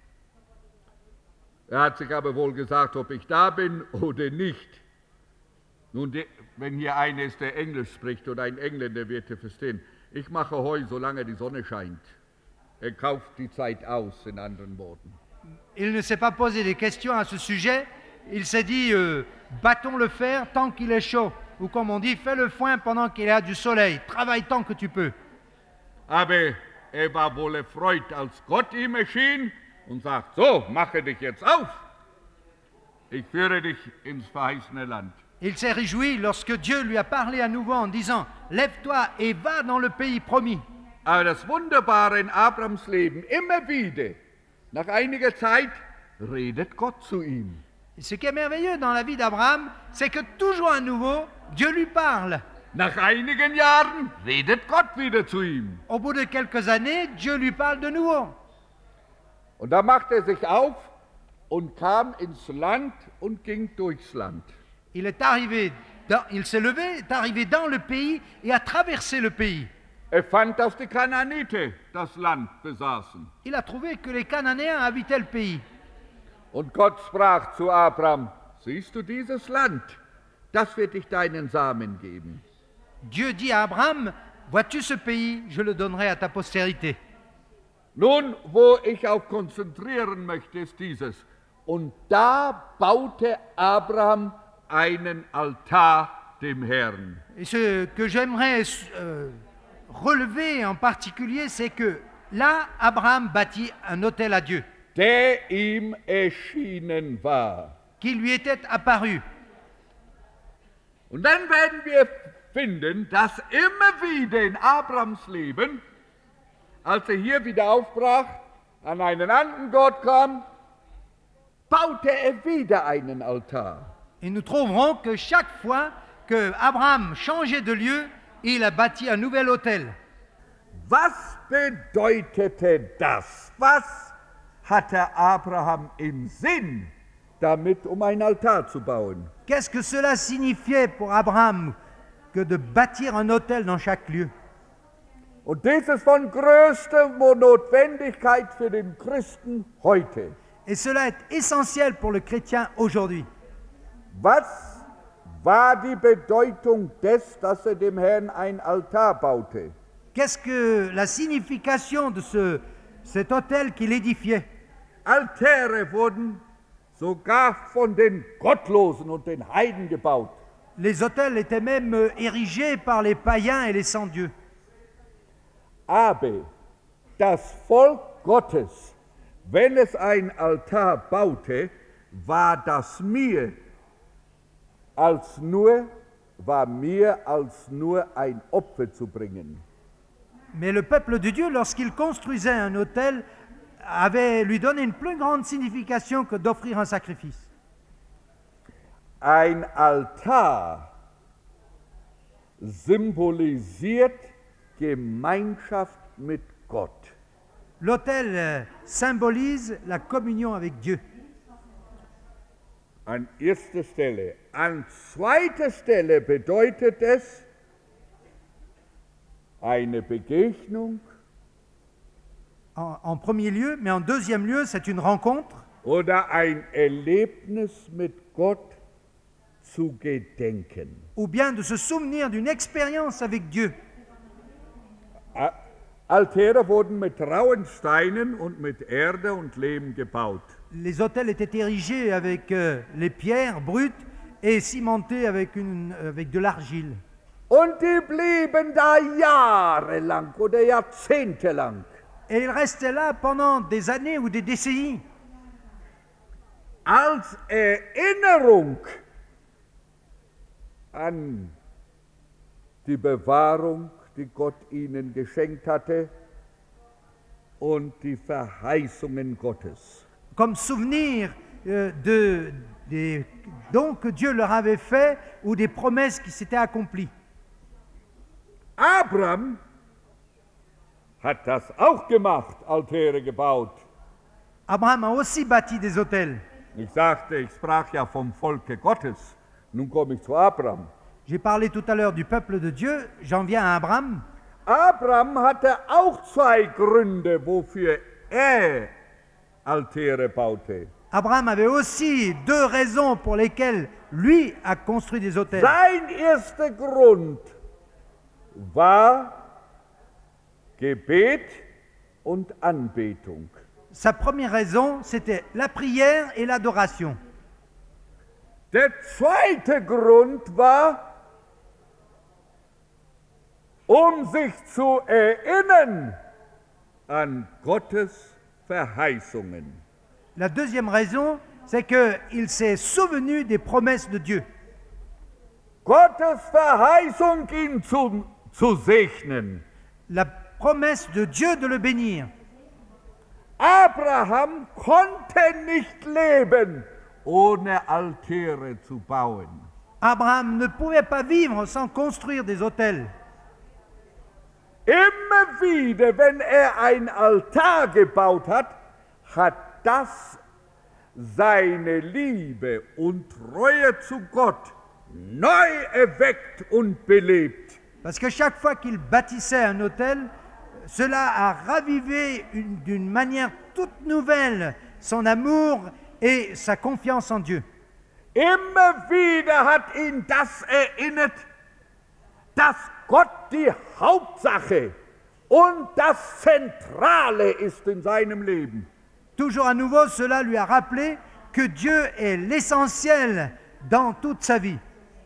Hat sich aber wohl gesagt, ob ich da bin oder nicht. Nun, wenn hier einer ist, der Englisch spricht oder ein Engländer, wird er verstehen. Ich mache Heu, solange die Sonne scheint. Er kauft die Zeit aus, in anderen Worten. Il ne s'est pas posé des questions à ce sujet. Il s'est dit, battons le fer tant qu'il est chaud. Ou comme on dit, fais le foin pendant qu'il y a du soleil. Travaille tant que tu peux. Aber er war wohl erfreut, als Gott ihm erschien und sagt, so, mache dich jetzt auf. Ich führe dich ins verheißene Land. Il s'est réjoui lorsque Dieu lui a parlé à nouveau en disant, lève-toi et va dans le pays promis. Aber das Wunderbare in Abrahams Leben, immer wieder, nach einiger Zeit, redet Gott zu ihm. Et ce qui est merveilleux dans la vie d'Abraham, c'est que toujours à nouveau, Dieu lui parle. Nach einigen Jahren redet Gott wieder zu ihm. Au bout de quelques années, Dieu lui parle de nouveau. Und da macht er sich auf und kam ins Land und ging durchs Land. Il s'est levé, est arrivé dans le pays et a traversé le pays. Er fand, dass die Kanaaniter das Land besaßen. Il a trouvé que les Cananéens habitaient le pays. Und Gott sprach zu Abraham, siehst du dieses Land? Das wird dich deinen Samen geben. Dieu dit à Abraham, vois-tu ce pays? Je le donnerai à ta postérité. Nun, wo ich auch konzentrieren möchte, ist dieses. Und da baute Abraham einen Altar dem Herrn. Et ce que j'aimerais relever en particulier, c'est que là, Abraham bâtit un autel à Dieu. Der ihm erschienen war. Qui lui était apparu. Und dann werden wir finden, dass immer wieder in Abrahams Leben, als er hier wieder aufbrach, an einen anderen Gott kam, baute er wieder einen Altar. Et nous trouverons que chaque fois que Abraham changeait de lieu, il a bâti un nouvel autel. Was bedeutete das? Was hatte Abraham im Sinn, damit ein Altar zu bauen? Qu'est-ce que cela signifiait pour Abraham que de bâtir un autel dans chaque lieu? Und dies ist von größter Notwendigkeit für den Christen heute. Et cela est essentiel pour le chrétien aujourd'hui. Was war die Bedeutung des, dass er dem Herrn ein Altar baute? Qu'est-ce que la signification de cet autel qu'il édifiait? Altäre wurden sogar von den Gottlosen und den Heiden gebaut. Les autels étaient même érigés par les païens et les sans-dieu. Aber das Volk Gottes, wenn es ein Altar baute, war das mir als nur ein Opfer zu bringen. Mais le peuple de Dieu, lorsqu'il construisait un autel, lui donnait une plus grande signification que d'offrir un sacrifice. Ein Altar symbolisiert Gemeinschaft mit Gott. L'autel symbolise la communion avec Dieu. An erster Stelle. An zweiter Stelle bedeutet es eine Begegnung En premier lieu, mais en deuxième lieu, c'est une rencontre oder ein Erlebnis mit Gott zu gedenken. ou bien de se souvenir d'une expérience avec Dieu. Altäre wurden mit rauen Steinen und mit Erde und Lehm gebaut. Les autels étaient érigés avec les pierres brutes et cimentés avec de l'argile. Und die blieben da jahrelang oder jahrzehntelang. Et ils restaient là pendant des années ou des décennies. Als Erinnerung an die Bewahrung, die Gott ihnen geschenkt hatte und die Verheißungen Gottes. Comme souvenir des dons que Dieu leur avait faits ou des promesses qui s'étaient accomplies. Abraham hat das auch gemacht, Altäre gebaut. Abraham a aussi bâti des autels. Ich sprach ja vom Volke Gottes. Nun komme ich zu Abraham. J'ai parlé tout à l'heure du peuple de Dieu, j'en viens à Abraham. Abraham hatte auch zwei Gründe, wofür er Altäre baute. Abraham avait aussi deux raisons pour lesquelles lui a construit des autels. Sein erster Grund war Gebet und Anbetung. Sa première raison, c'était la prière et l'adoration. Der zweite Grund war, sich zu erinnern an Gottes Verheißungen. La deuxième raison, c'est qu'il s'est souvenu des promesses de Dieu. Gottes Verheißung, ihn zu segnen. La promesse de Dieu de le bénir. Abraham konnte nicht leben, ohne Altäre zu bauen. Abraham ne pouvait pas vivre sans construire des autels. Immer wieder, wenn ein Altar gebaut hat, hat das seine Liebe und Treue zu Gott neu erweckt und belebt. Parce que chaque fois qu'il bâtissait un autel, cela a ravivé d'une manière toute nouvelle son amour et sa confiance en Dieu. Immer wieder hat ihn das erinnert, dass Gott die Hauptsache und das Zentrale ist in seinem Leben. Toujours à nouveau, cela lui a rappelé que Dieu est l'essentiel dans toute sa vie.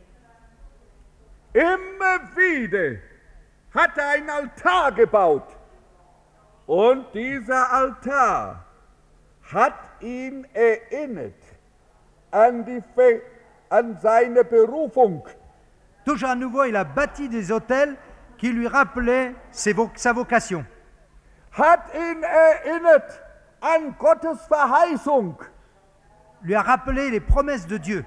Immer wieder hat ein Altar gebaut und dieser Altar hat ihn erinnert an seine Berufung. Toujours à nouveau, il a bâti des autels qui lui rappelaient sa vocation. Hat ihn erinnert an Gottes Verheißung. Lui a rappelé les promesses de Dieu.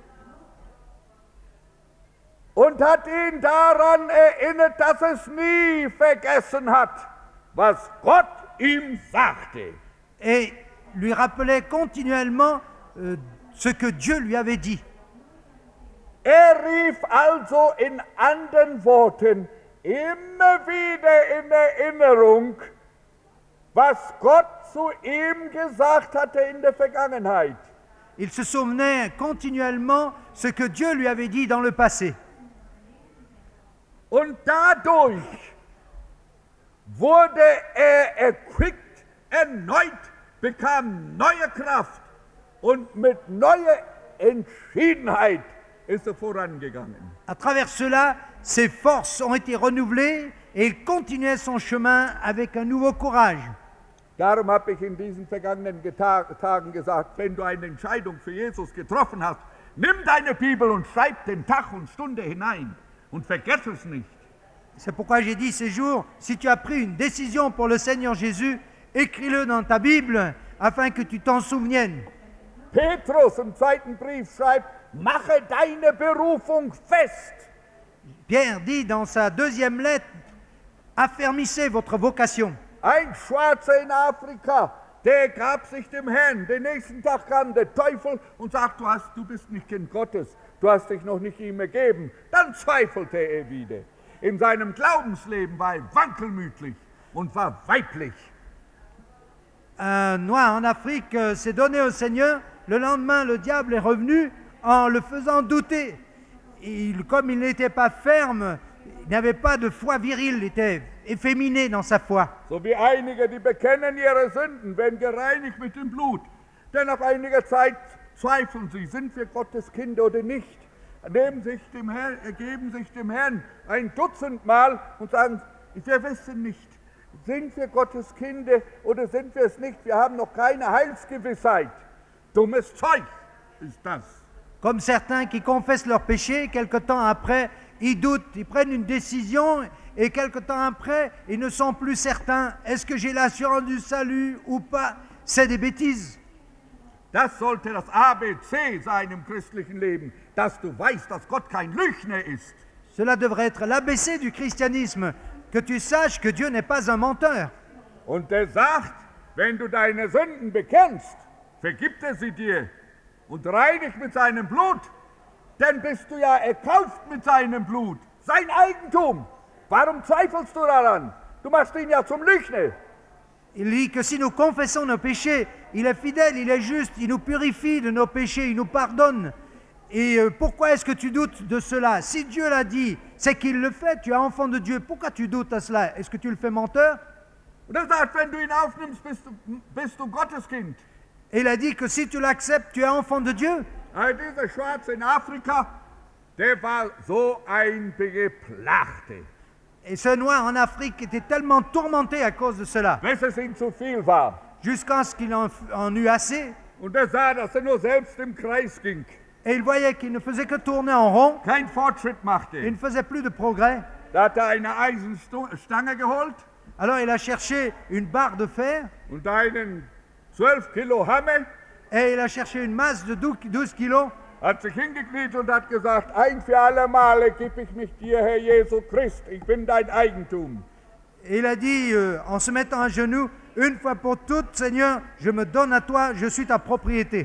Und hat ihn daran erinnert, dass es nie vergessen hat, was Gott ihm sagte. Et lui rappelait continuellement ce que Dieu lui avait dit. Rief also in anderen Worten immer wieder in Erinnerung, was Gott zu ihm gesagt hatte in der Vergangenheit. Il se souvenait continuellement ce que Dieu lui avait dit dans le passé. Und dadurch wurde erquickt, erneut, bekam neue Kraft und mit neuer Entschiedenheit ist vorangegangen. À travers cela, ses forces ont été renouvelées et il continuait son chemin avec un nouveau courage. Darum habe ich in diesen vergangenen Tagen gesagt, wenn du eine Entscheidung für Jesus getroffen hast, nimm deine Bibel und schreib den Tag und Stunde hinein und vergiss es nicht. C'est pourquoi j'ai dit ces jours, si tu as pris une décision pour le Seigneur Jésus, écris-le dans ta Bible afin que tu t'en souviennes. Petrus im zweiten Brief schreibt, mache deine Berufung fest. Pierre dit dans sa deuxième lettre, affermissez votre vocation. Ein Schwarzer in Afrika, der gab sich dem Herrn. Den nächsten Tag kam der Teufel und sagte, du bist nicht Kind Gottes, du hast dich noch nicht ihm ergeben. Dann zweifelte er wieder. In seinem Glaubensleben war er wankelmütlich und war weiblich. Un noir en Afrique s'est donné au Seigneur. Le lendemain, le diable est revenu en le faisant douter. Comme il n'était pas ferme, il n'avait pas de foi virile, il était efféminé dans sa foi. So wie einige, die bekennen ihre Sünden, werden gereinigt mit dem Blut. Denn nach einiger Zeit zweifeln sie, sind wir Gottes Kinder oder nicht. Ergeben sich dem Herrn ein Dutzendmal und sagen, wir wissen nicht, sind wir Gottes Kinder oder sind wir es nicht? Wir haben noch keine Heilsgewissheit. Dummes Zeug ist das. Comme certains qui confessent leurs péchés, quelque temps après, ils doutent, ils prennent une décision et quelque temps après, ils ne sont plus certains. Est-ce que j'ai l'assurance du salut ou pas? C'est des bêtises. Das sollte das ABC sein im christlichen Leben, dass du weißt, dass Gott kein Lügner ist. Cela devrait être l'ABC du christianisme, que tu saches que Dieu n'est pas un menteur. Und er sagt, wenn du deine Sünden bekennst, vergibt er sie dir und reinigt mit seinem Blut, dann bist du ja erkauft mit seinem Blut, sein Eigentum. Warum zweifelst du daran? Du machst ihn ja zum Lügner. Il dit que si nous confessons nos péchés, il est fidèle, il est juste, il nous purifie de nos péchés, il nous pardonne. Et pourquoi est-ce que tu doutes de cela? Si Dieu l'a dit, c'est qu'il le fait, tu es enfant de Dieu. Pourquoi tu doutes à cela? Est-ce que tu le fais menteur? Und er sagt, wenn du ihn aufnimmst, bist du Gottes Kind. Et il a dit que si tu l'acceptes, tu es enfant de Dieu. Dieser Schwarze in Afrika, der war so ein Geplagter. Et ce noir en Afrique était tellement tourmenté à cause de cela, Bis es ihm zu viel war. jusqu'à ce qu'il en eut assez. Und er sah, dass er nur selbst im Kreis ging. Et il voyait qu'il ne faisait que tourner en rond, Kein Fortschritt machte. il ne faisait plus de progrès. Da hat er eine Eisenstange geholt Alors il a cherché une barre de fer und einen 12 Kilo Hammer, et il a cherché une masse de 12 kilos. hat sich hingekniet und hat gesagt, ein für alle Male gebe ich mich dir, Herr Jesu Christ, ich bin dein Eigentum. Et il a dit, en se mettant à genoux, une fois pour toutes, Seigneur, je me donne à toi, je suis ta propriété.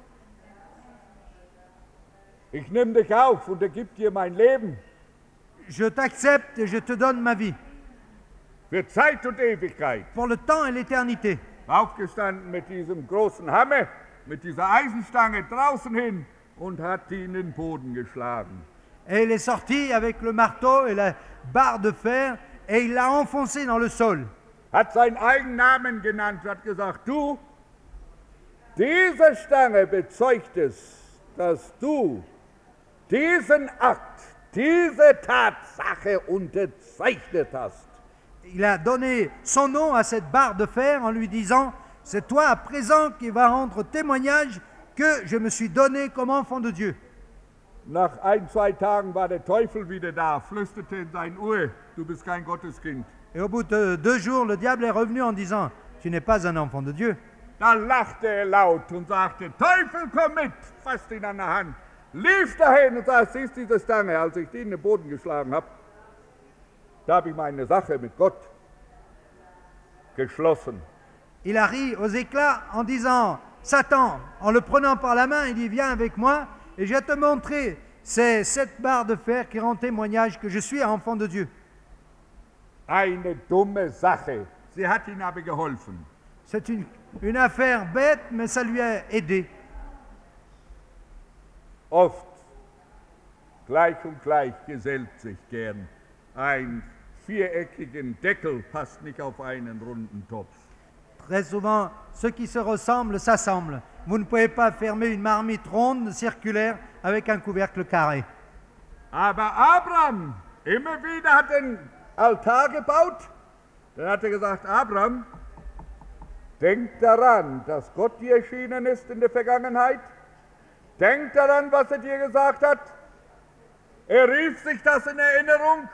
Ich nehme dich auf und er gibt dir mein Leben Je t'accepte et je te donne ma vie, für Zeit und Ewigkeit. pour le temps et l'éternité. Aufgestanden mit diesem großen Hammer, mit dieser Eisenstange draußen hin und hat ihn in den Boden geschlagen. Et il est sorti avec le marteau et la barre de fer et il l'a enfoncé dans le sol. Hat seinen eigenen Namen genannt, hat gesagt, du, diese Stange bezeugt es, dass du diesen Akt, diese Tatsache unterzeichnet hast. Il a donné son nom à cette barre de fer en lui disant, c'est toi à présent qui vas rendre témoignage que je me suis donné comme enfant de Dieu. Nach 1-2 Tagen war der Teufel wieder da, flüsterte in sein Ohr, du bist kein Gotteskind. Et au bout de 2 jours, le diable est revenu en disant, tu n'es pas un enfant de Dieu. Da lachte er laut und sagte, Teufel, komm mit, fasst ihn an der Hand, lief dahin und sagte, siehst diese Stange, als ich die in den Boden geschlagen habe, da habe ich meine Sache mit Gott geschlossen. Il a ri aux éclats en disant, Satan, en le prenant par la main, il dit, viens avec moi et je vais te montrer, c'est cette barre de fer qui rend témoignage que je suis un enfant de Dieu. Eine dumme Sache, sie hat ihm aber geholfen. C'est une affaire bête, mais ça lui a aidé. Oft, gleich und gleich gesellt sich gern. Ein viereckigen Deckel passt nicht auf einen runden Topf. Très souvent, ceux qui se ressemblent s'assemblent. Vous ne pouvez pas fermer une marmite ronde, circulaire, avec un couvercle carré. Aber Abraham, immer wieder hat den Altar gebaut. Dann hat er gesagt, Abraham, denk daran, dass Gott dir erschienen ist in der Vergangenheit. Denk daran, was er dir gesagt hat. Er rief sich das in Erinnerung.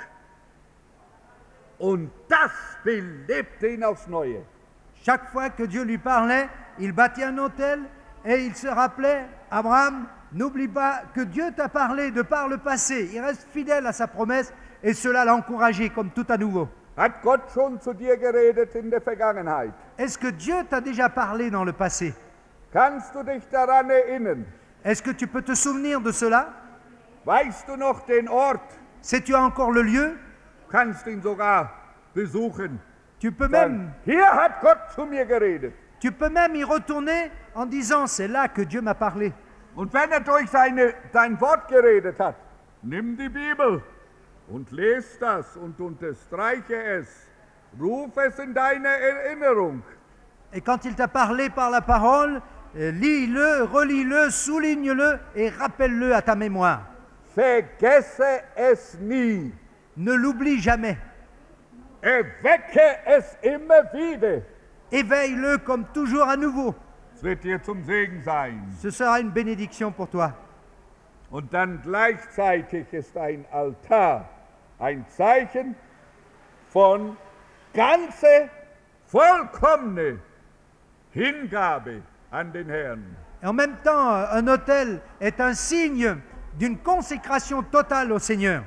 Und das belebte ihn aufs Neue. Chaque fois que Dieu lui parlait, il bâtit un autel Et il se rappelait, Abraham, n'oublie pas que Dieu t'a parlé de par le passé. Il reste fidèle à sa promesse et cela l'a encouragé comme tout à nouveau. Hat Gott schon zu dir geredet in der Vergangenheit? Est-ce que Dieu t'a déjà parlé dans le passé? Kannst du dich daran erinnern? Est-ce que tu peux te souvenir de cela? Weißt du noch den Ort? Sais-tu encore le lieu? Kannst ihn sogar besuchen. Tu peux Dann, même, hier hat Gott zu mir geredet. tu peux même y retourner en disant, c'est là que Dieu m'a parlé. Und wenn durch dein Wort geredet hat, nimm die Bibel und lese das und unterstreiche es. Ruf es in deine Erinnerung. Et quand il t'a parlé par la parole, lis-le, relis-le, souligne-le et rappelle-le à ta mémoire. Vergesse es nie. Ne l'oublie jamais. Erwecke es immer wieder. Éveille-le comme toujours à nouveau. Es wird dir zum Segen sein. Ce sera une bénédiction pour toi. Und dann gleichzeitig ist ein Altar ein Zeichen von ganze, vollkommene Hingabe an den Herrn. Et en même temps, un autel est un signe d'une consécration totale au Seigneur.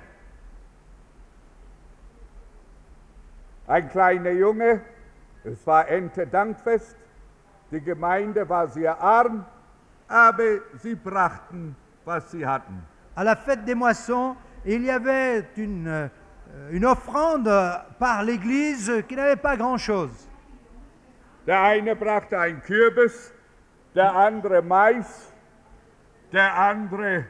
Ein kleiner Junge, es war Erntedankfest, die Gemeinde war sehr arm, aber sie brachten, was sie hatten. À la fête des moissons, il y avait une offrande par l'Église qui n'avait pas grand-chose. Der eine brachte ein Kürbis, der andere Mais, der andere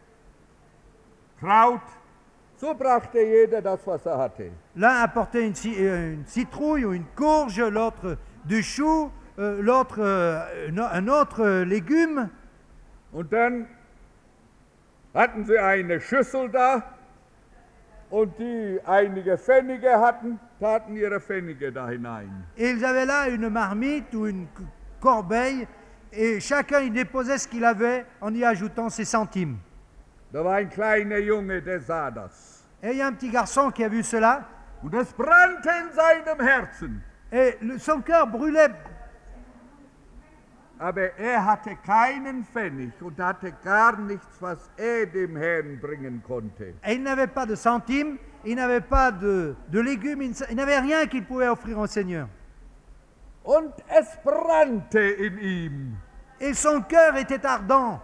Kraut. So brachte jeder das, was er hatte. L'un apportait une citrouille ou une courge, l'autre du chou, l'autre un autre légume. Und dann hatten sie eine Schüssel da und die einige Pfennige hatten, taten ihre Pfennige da hinein. Et ils avaient là une marmite ou une corbeille et chacun y déposait ce qu'il avait en y ajoutant ses centimes. Da war ein kleiner Junge, der sah das. Et il y a un petit garçon qui a vu cela Und es brannte in seinem Herzen. et son cœur brûlait. Aber er hatte keinen Pfennig und hatte gar nichts, was er dem Herrn bringen konnte. Et il n'avait pas de centimes, il n'avait pas de légumes, il n'avait rien qu'il pouvait offrir au Seigneur. Und es brannte in ihm. Et son cœur était ardent.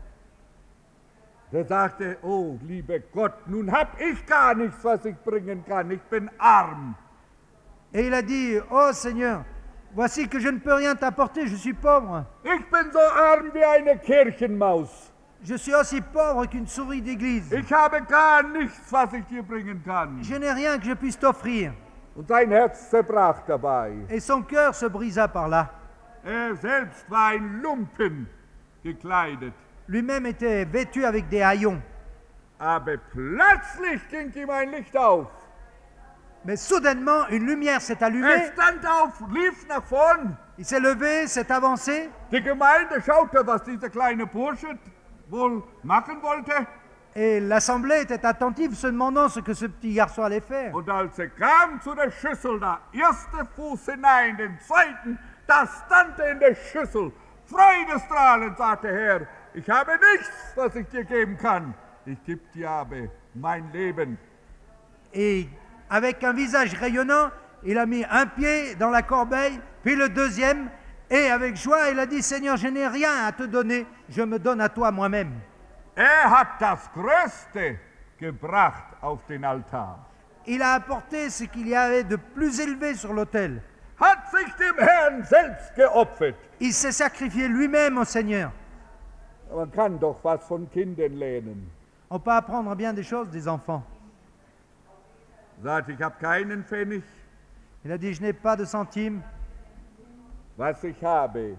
Der sagte, oh, lieber Gott, nun hab ich gar nichts, was ich bringen kann. Ich bin arm. Et il a dit, oh Seigneur, voici que je ne peux rien t'apporter, je suis pauvre. Ich bin so arm wie eine Kirchenmaus. Je suis aussi pauvre qu'une souris d'église. Ich habe gar nichts, was ich dir bringen kann. Je n'ai rien que je puisse t'offrir. Und sein Herz zerbrach dabei. Et son cœur se brisa par là. Er selbst war in Lumpen gekleidet. Lui-même était vêtu avec des haillons. Aber plötzlich ging ihm ein Licht auf. Mais soudainement, une lumière s'est allumée. Er stand auf, lief nach vorn. Il s'est levé, s'est avancé. Die Gemeinde schaute, was dieser kleine Bursche wohl machen wollte. Et l'assemblée était attentive, se demandant ce que ce petit garçon allait faire. Und als er kam zu der Schüssel, da erste Fuß hinein, den zweiten, da stand er in der Schüssel. Freudestrahlend, sagte Herr, ich habe nichts, was ich dir geben kann. Ich gebe dir aber mein Leben. Et avec un visage rayonnant, il a mis un pied dans la corbeille, puis le deuxième, et avec joie, il a dit, Seigneur, je n'ai rien à te donner, je me donne à toi moi-même. Er hat das Größte gebracht auf den Altar. Il a apporté ce qu'il y avait de plus élevé sur l'autel. Hat sich dem Herrn selbst geopfert. Il s'est sacrifié lui-même au Seigneur. Man kann doch was von Kindern lernen. On peut apprendre bien des choses des enfants. Sagt, ich habe keinen Pfennig. Il a dit, je n'ai pas de centimes. Was ich habe,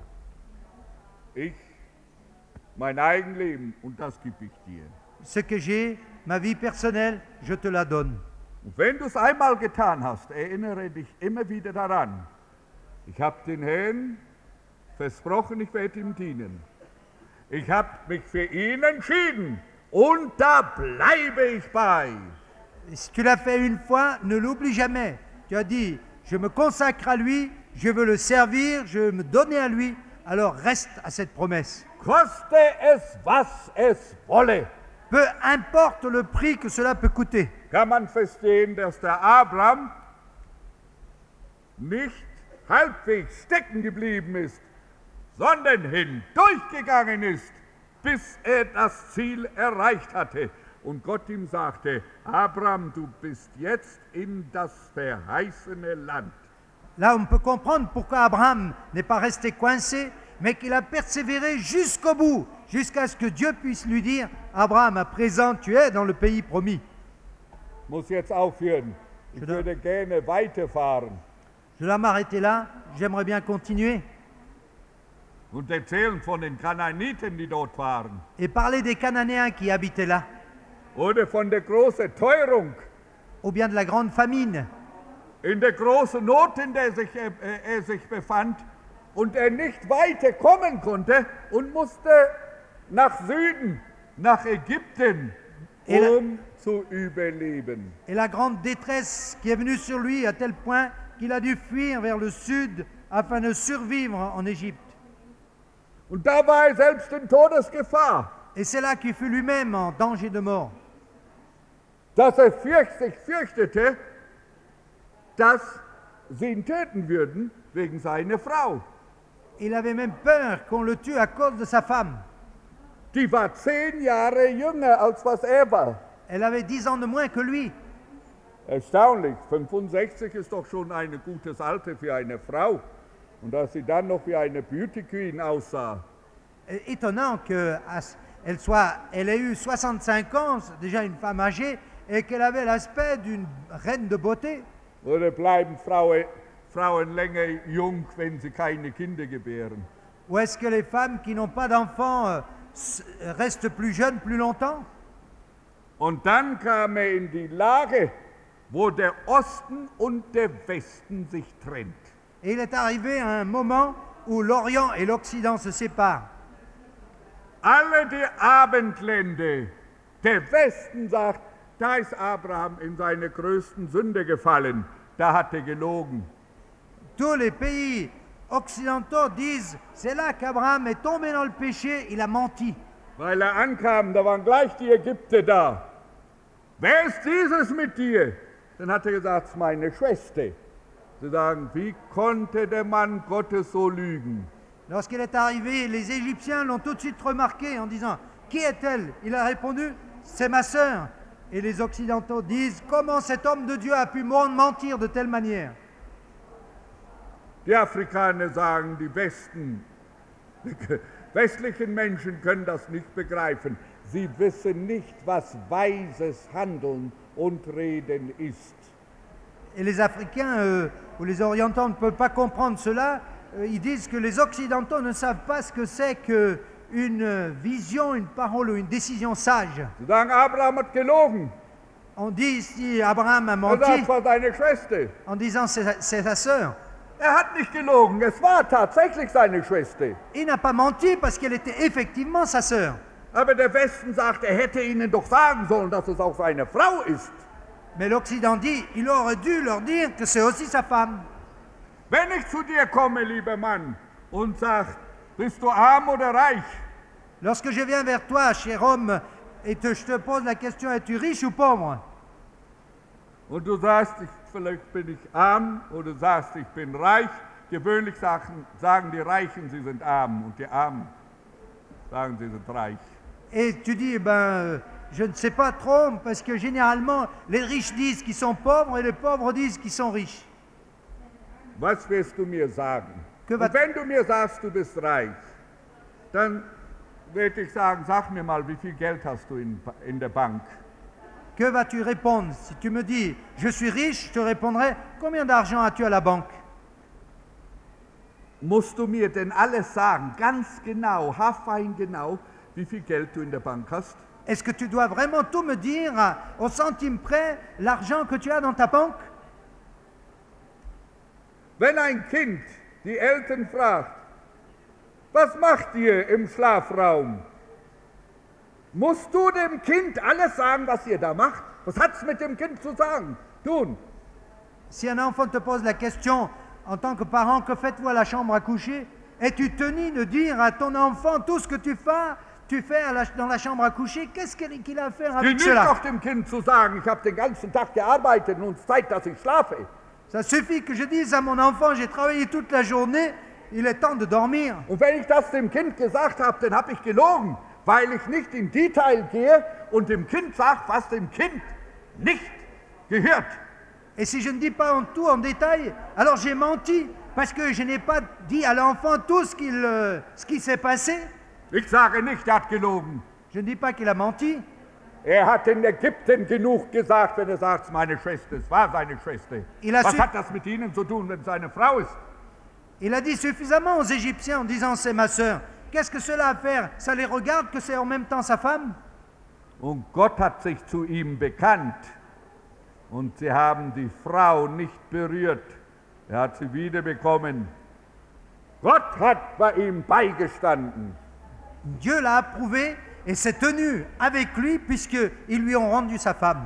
mein Eigenleben, und das gebe ich dir. Ce que j'ai, ma vie personnelle, je te la donne. Und wenn du es einmal getan hast, erinnere dich immer wieder daran. Ich habe den Herrn versprochen, ich werde ihm dienen. Ich habe mich für ihn entschieden und da bleibe ich bei. Si tu l'as fait une fois, ne l'oublie jamais. Tu as dit, je me consacre à lui, je veux le servir, je veux me donner à lui, alors reste à cette promesse. Koste es, was es wolle. Peu importe le prix que cela peut coûter. Kann man verstehen, dass der Abraham nicht halbwegs stecken geblieben ist, sondern hindurchgegangen ist, bis er das Ziel erreicht hatte. Und Gott ihm sagte, Abraham, du bist jetzt in das verheißene Land. Là, on peut comprendre pourquoi Abraham n'est pas resté coincé, mais qu'il a persévéré jusqu'au bout, jusqu'à ce que Dieu puisse lui dire, Abraham, à présent, tu es dans le pays promis. Ich muss jetzt aufhören. Ich würde gerne weiterfahren Je dois m'arrêter là, j'aimerais bien continuer und erzählen von den Kanaaniten, die dort waren. et parler des Cananéens qui habitaient là, Oder von der großen Teuerung, ou bien de la grande famine, in der großen Not, in der er sich befand und er nicht weiterkommen konnte und musste nach Süden, nach Ägypten, zu überleben. et la grande détresse qui est venue sur lui à tel point qu'il a dû fuir vers le sud afin de survivre en Égypte. Und da war er selbst in Todesgefahr, Et c'est là qu'il fut lui-même en danger de mort. dass er sich fürchtete, dass sie ihn töten würden wegen seiner Frau. Il avait même peur qu'on le tue à cause de sa femme. Die war 10 Jahre jünger als was er war. Elle avait 10 ans de moins que lui. Erstaunlich, 65 ist doch schon ein gutes Alter für eine Frau. Und dass sie dann noch wie eine Beauty Queen aussah. Étonnant qu'elle ait eu 65 ans, c'est déjà une femme âgée, et qu'elle avait l'aspect d'une reine de beauté. Oder bleiben Frauen länger jung, wenn sie keine Kinder gebären? Ou est-ce que les femmes qui n'ont pas d'enfants restent plus jeunes plus longtemps? Und dann kam er in die Lage, wo der Osten und der Westen sich trennt. Et il est arrivé à un moment où l'Orient et l'Occident se séparent. Alle die Abendländer, der Westen sagt, da ist Abraham in seine größten Sünde gefallen, da hat er gelogen. Tous les pays occidentaux disent, c'est là qu'Abraham est tombé dans le péché, il a menti. Weil er ankam, da waren gleich die Ägypter da. Wer ist dieses mit dir? Dann hat er gesagt, es ist meine Schwester. Sie sagen, wie konnte der Mann Gottes so lügen? Lorsqu'il est arrivé, les Égyptiens l'ont tout de suite remarqué en disant, qui est-elle? Il a répondu, c'est ma sœur. Et les Occidentaux disent, comment cet homme de Dieu a pu mentir de telle manière? Die Afrikaner sagen, die westlichen Menschen können das nicht begreifen. Sie wissen nicht, was weises Handeln und Reden ist. Et les Africains ou les Orientaux ne peuvent pas comprendre cela. Ils disent que les Occidentaux ne savent pas ce que c'est qu'une vision, une parole ou une décision sage. Sie sagen, Abraham hat gelogen. On dit ici, Abraham a Er menti sagt, es war seine Schwester. en disant c'est sa sœur. Er hat nicht gelogen, es war tatsächlich seine Schwester. Il n'a pas menti parce qu'elle était effectivement sa sœur. Aber der Westen sagt, er hätte ihnen doch sagen sollen, dass es auch seine Frau ist. Mais l'Occident dit, il aurait dû leur dire que c'est aussi sa femme. Wenn ich zu dir komme, lieber Mann, und sag, bist du arm oder reich? Lorsque je viens vers toi, cher homme, et que je te pose la question, es-tu riche ou pauvre? Und du sagst, vielleicht bin ich arm, oder sagst, ich bin reich. Gewöhnlich sagen die Reichen, sie sind arm, und die Armen sagen, sie sind reich. Et tu dis, je ne sais pas trop, parce que généralement, les riches disent qu'ils sont pauvres et les pauvres disent qu'ils sont riches. Was wirst du mir sagen? Que Und wenn du mir sagst, du bist reich, dann werde ich sagen, sag mir mal, wie viel Geld hast du in der Bank? Que vas-tu répondre? Si tu me dis, je suis riche, je te répondrai, combien d'argent as-tu à la banque? Musst du mir denn alles sagen, ganz genau, haarfein genau, wie viel Geld du in der Bank hast? Est-ce que tu dois vraiment tout me dire, au centime près, l'argent que tu as dans ta banque? Wenn ein Kind die Eltern fragt, was macht ihr im Schlafraum? Musst du dem Kind alles sagen, was ihr da macht? Was hat's mit dem Kind zu sagen? Tun. Si un enfant te pose la question, en tant que parent, que faites-vous à la chambre à coucher? Es-tu tenu de dire à ton enfant tout ce que tu fais dans la chambre à coucher? Qu'est-ce qu'il a à faire avec Genügt cela? doch dem Kind zu sagen, ich habe den ganzen Tag gearbeitet, nun ist Zeit, dass ich schlafe. Ça suffit que je dise à mon enfant, j'ai travaillé toute la journée, il est temps de dormir. Und wenn ich das dem Kind gesagt habe, dann habe ich gelogen, weil ich nicht in Detail gehe und dem Kind sage, was dem Kind nicht gehört. Et si je ne dis pas tout en détail, alors j'ai menti, parce que je n'ai pas dit à l'enfant tout ce qui s'est passé. Ich sage nicht, er hat gelogen. Je ne dis pas qu'il a menti. Er hat in Ägypten genug gesagt, wenn er sagt, meine Schwester, es war seine Schwester. Was hat das mit Ihnen zu tun, wenn es seine Frau ist? Il a dit suffisamment aux Égyptiens en disant c'est ma sœur. Qu'est-ce que cela a à faire? Ça les regarde que c'est en même temps sa femme? Und Gott hat sich zu ihm bekannt und sie haben die Frau nicht berührt. Er hat sie wiederbekommen. Gott hat bei ihm beigestanden. Dieu l'a approuvé et s'est tenu avec lui puisqu'ils lui ont rendu sa femme.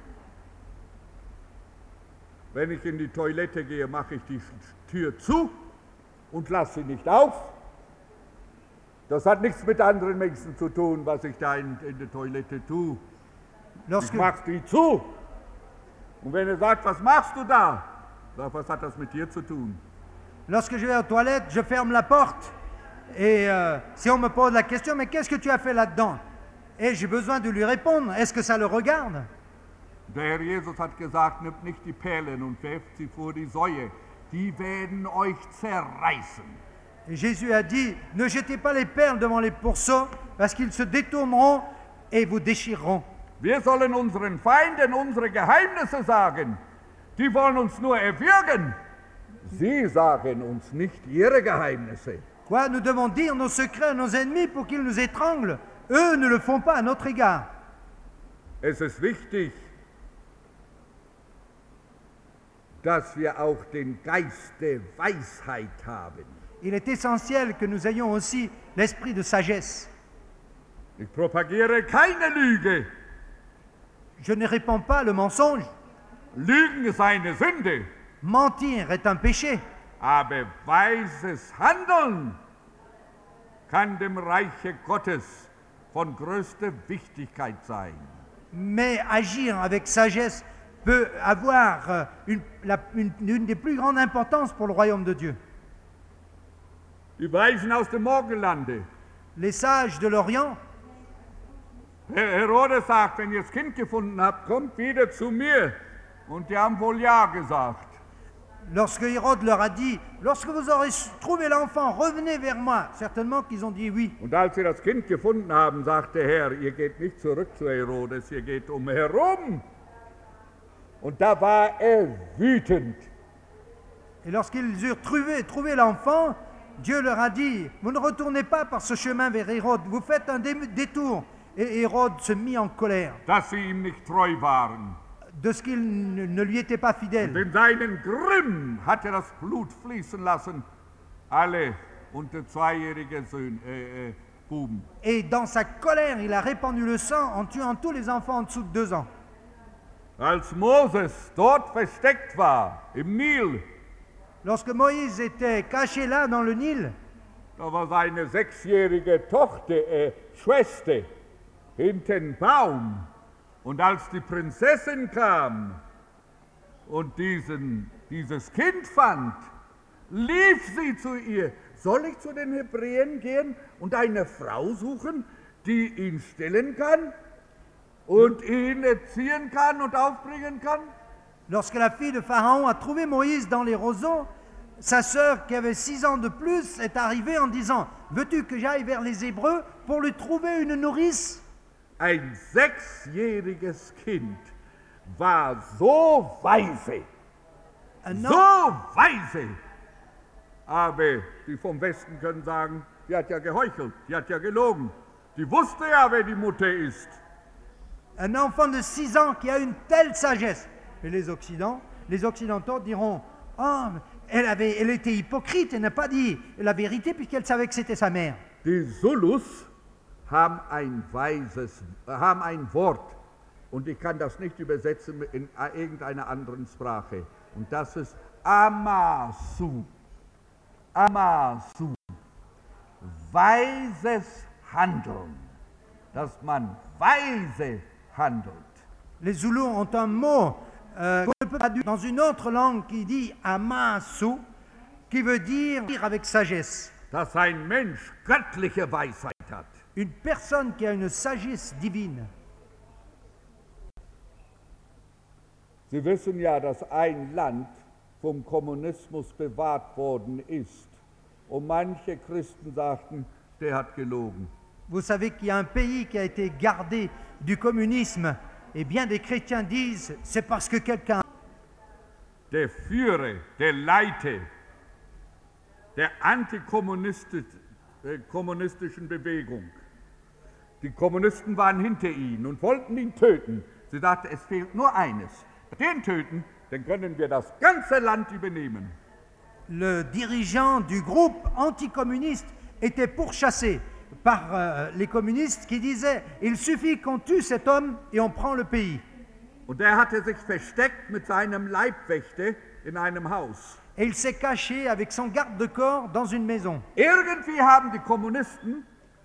Wenn ich in die Toilette gehe, mache ich die Tür zu und lasse sie nicht auf. Das hat nichts mit anderen Menschen zu tun, was ich da in der Toilette tue. Ich mache die zu. Und wenn er sagt, was machst du da? Sag, was hat das mit dir zu tun? Lorsque je vais aux toilettes, je ferme la porte. Et si on me pose la question, mais qu'est-ce que tu as fait là-dedans? Et j'ai besoin de lui répondre, est-ce que ça le regarde? Der Herr Jesus hat gesagt, nehmt nicht die Perlen und werft sie vor die Säue. Die werden euch zerreißen. Et Jésus a dit, ne jetez pas les perles devant les pourceaux, parce qu'ils se détourneront et vous déchireront. Wir sollen unseren Feinden unsere Geheimnisse sagen. Die wollen uns nur erwürgen. Sie sagen uns nicht ihre Geheimnisse. Quoi, nous devons dire nos secrets à nos ennemis pour qu'ils nous étranglent. Eux ne le font pas à notre égard. Es ist wichtig, dass wir auch den Geist der Weisheit haben. Il est essentiel que nous ayons aussi l'esprit de sagesse. Ich propagiere keine Lüge. Je ne répands pas le mensonge. Lügen ist eine Sünde. Mentir est un péché. Aber weises Handeln kann dem Reiche Gottes von größter Wichtigkeit sein. Mais agir avec sagesse peut avoir une des plus grandes importances pour le royaume de Dieu. Die Weisen aus dem Morgenlande. Les sages de l'Orient. Herodes sagt, wenn ihr das Kind gefunden habt, kommt wieder zu mir. Und die haben wohl ja gesagt. Lorsque Hérode leur a dit, lorsque vous aurez trouvé l'enfant, revenez vers moi. Certainement qu'ils ont dit oui. Und als sie das Kind gefunden haben, sagt der Herr, ihr geht nicht zurück zu Herodes, ihr geht umherum. Und da war er wütend. Et lorsqu'ils eurent trouvé l'enfant, Dieu leur a dit, vous ne retournez pas par ce chemin vers Hérode, vous faites un détour. Et Hérode se mit en colère. Dass sie ihm nicht treu waren. De ce qu'il ne lui était pas fidèle. Und in seinen Grimm hat er das Blut fließen lassen, alle unter zweijährige Buben. Et dans sa colère, il a répandu le sang en tuant tous les enfants en dessous de 2 ans. Als Moses dort versteckt war, im Nil, lorsque Moïse était caché là dans le Nil, da war seine 6-jährige Tochter, Schwester, hinten Baum. Und als die Prinzessin kam und dieses Kind fand, lief sie zu ihr. Soll ich zu den Hebräern gehen und eine Frau suchen, die ihn stillen kann und ihn erziehen kann und aufbringen kann? Lorsque la fille de Pharaon a trouvé Moïse dans les roseaux, sa sœur qui avait 6 ans de plus est arrivée en disant, veux-tu que j'aille vers les Hébreux pour lui trouver une nourrice? Ein 6-jähriges Kind war so weise, aber die vom Westen können sagen, die hat ja geheuchelt, die hat ja gelogen, die wusste ja, wer die Mutter ist. Un enfant de 6 ans qui a une telle sagesse. Et les Occidentaux diront, oh, elle était hypocrite, elle n'a pas dit la vérité puisqu'elle savait que c'était sa mère. Die Zulus haben ein Wort, und ich kann das nicht übersetzen in irgendeiner anderen Sprache. Und das ist Amasu. Amasu. weises Handeln, dass man weise handelt. Les Zoulous ont un mot qu'on ne peut pas traduire dans une autre langue qui dit amasu, qui veut dire avec sagesse. Dass ein Mensch göttliche Weisheit hat. Une personne qui a une sagesse divine. Sie wissen ja, dass ein Land vom Kommunismus bewahrt worden ist. Und manche Christen sagten, der hat gelogen. Vous savez qu'il y a un pays qui a été gardé du communisme, et bien des chrétiens disent, c'est parce que quelqu'un... Der Führer, der Leiter der antikommunistischen Bewegung. Die Kommunisten waren hinter ihm und wollten ihn töten. Sie sagten, es fehlt nur eines. Den töten, dann können wir das ganze Land übernehmen. Le dirigeant du groupe anticommuniste était pourchassé par les communistes qui disaient « Il suffit qu'on tue cet homme et on prend le pays ». Und er hatte sich versteckt mit seinem Leibwächter in einem Haus. Et il s'est caché avec son garde de corps dans une maison. Irgendwie haben die Kommunisten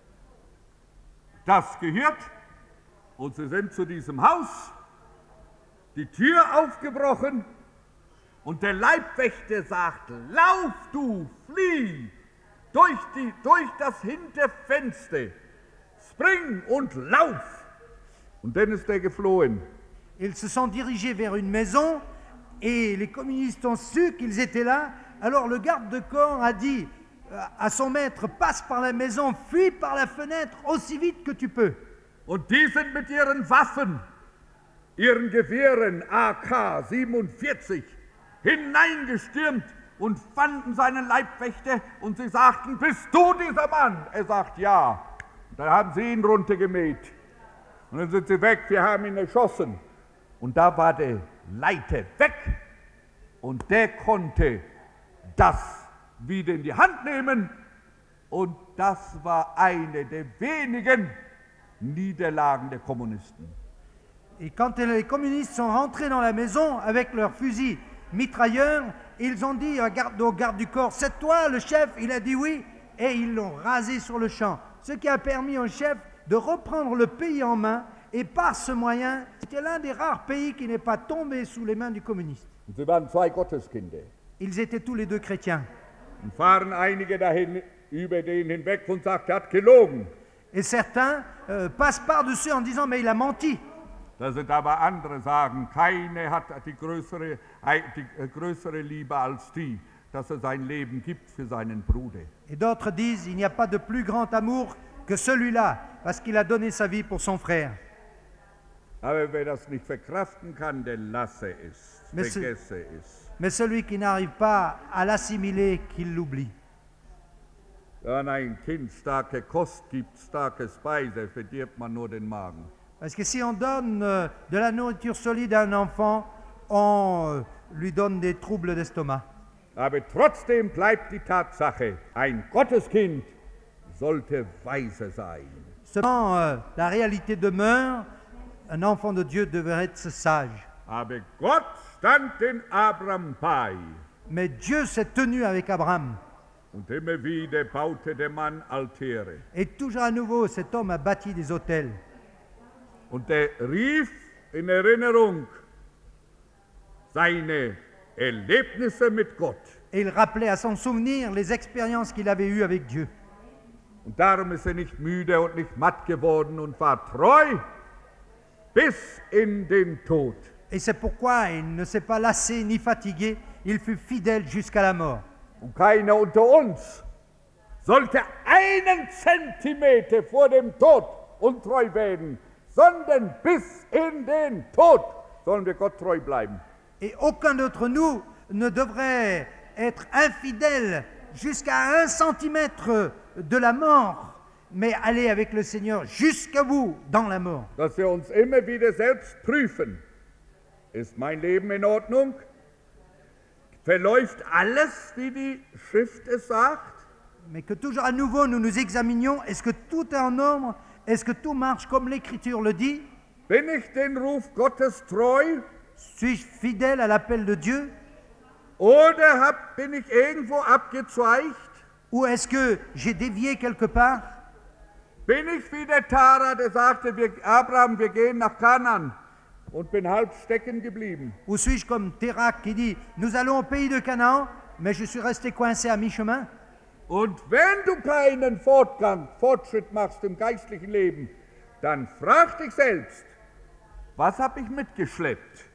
das gehört und sie sind zu diesem Haus, die Tür aufgebrochen und der Leibwächter sagt, lauf du, flieh durch das Hinterfenster, spring und lauf. Und dann ist er geflohen. Ils se sont dirigés vers une maison et les communistes ont su qu'ils étaient là. Alors le garde de corps a dit à son maître, passe par la maison, fuis par la fenêtre aussi vite que tu peux. Und die sind mit ihren Waffen, ihren Gewehren AK-47 hineingestürmt und fanden seinen Leibwächter und sie sagten, bist du dieser Mann? Er sagt, ja. Dann haben sie ihn runtergemäht und dann sind sie weg, wir haben ihn erschossen. Und da war der Leiter weg und der konnte das wieder in die Hand nehmen und das war eine der wenigen Niederlagen der Kommunisten. Et quand les communistes sont rentrés dans la maison avec leurs fusils mitrailleurs, ils ont dit au garde du corps, c'est toi le chef? Il a dit oui, et ils l'ont rasé sur le champ. Ce qui a permis au chef de reprendre le pays en main, et par ce moyen, c'était l'un des rares pays qui n'est pas tombé sous les mains du communiste. Sie waren zwei Gotteskinder. Ils étaient tous les deux chrétiens. Und fahren einige dahin über den hinweg und sagt, er hat gelogen. Et certains passent par-dessus en disant, mais il a menti. Da sind aber andere sagen, keiner hat die größere Liebe als die, dass er sein Leben gibt für seinen Bruder. Et d'autres disent, il n'y a pas de plus grand amour que celui-là, parce qu'il a donné sa vie pour son frère. Aber wer das nicht verkraften kann, der lasse es, vergesse es. Mais celui qui n'arrive pas à l'assimiler, qu'il l'oublie. Wenn ein Kind starke Kost gibt, starke Speise, verdirbt man nur den Magen. Parce que si on donne de la nourriture solide à un enfant, on lui donne des troubles d'estomac. Aber trotzdem bleibt die Tatsache, ein Gotteskind sollte weise sein. Seulement, la réalité demeure, un enfant de Dieu devrait être sage. Aber Gott stand den Abraham bei. Mais Dieu s'est tenu avec Abraham. Und immer wieder baute der Mann Altäre. Et toujours à nouveau, cet homme a bâti des autels. Und er rief in Erinnerung seine Erlebnisse mit Gott. Et il rappelait à son souvenir les expériences qu'il avait eues avec Dieu. Und darum ist er nicht müde und nicht matt geworden und war treu bis in den Tod. Et c'est pourquoi il ne s'est pas lassé ni fatigué, il fut fidèle jusqu'à la mort. Und keiner unter uns sollte einen Zentimeter vor dem Tod untreu werden, sondern bis in den Tod sollen wir Gott treu bleiben. Et aucun d'entre nous ne devrait être infidèle jusqu'à 1 centimètre de la mort, mais aller avec le Seigneur jusqu'à bout dans la mort. Dass wir uns immer wieder selbst prüfen. Ist mein Leben in Ordnung? Verläuft alles, wie die Schrift es sagt? Mais que toujours à nouveau nous nous examinions, est-ce que tout est en ordre? Est-ce que tout marche comme l'Écriture le dit? Bin ich den Ruf Gottes treu? Suis-je fidèle à l'appel de Dieu? Oder bin ich irgendwo abgezweigt? Ou est-ce que j'ai dévié quelque part? Bin ich wie der Tara, der sagte, Abraham, wir gehen nach Kanaan und bin halb stecken geblieben? Ou suis-je comme Térak qui dit, nous allons au pays de Canaan, mais je suis resté coincé à mi-chemin? Und wenn du keinen Fortschritt machst im geistlichen Leben, dann frag dich selbst, was habe ich mitgeschleppt?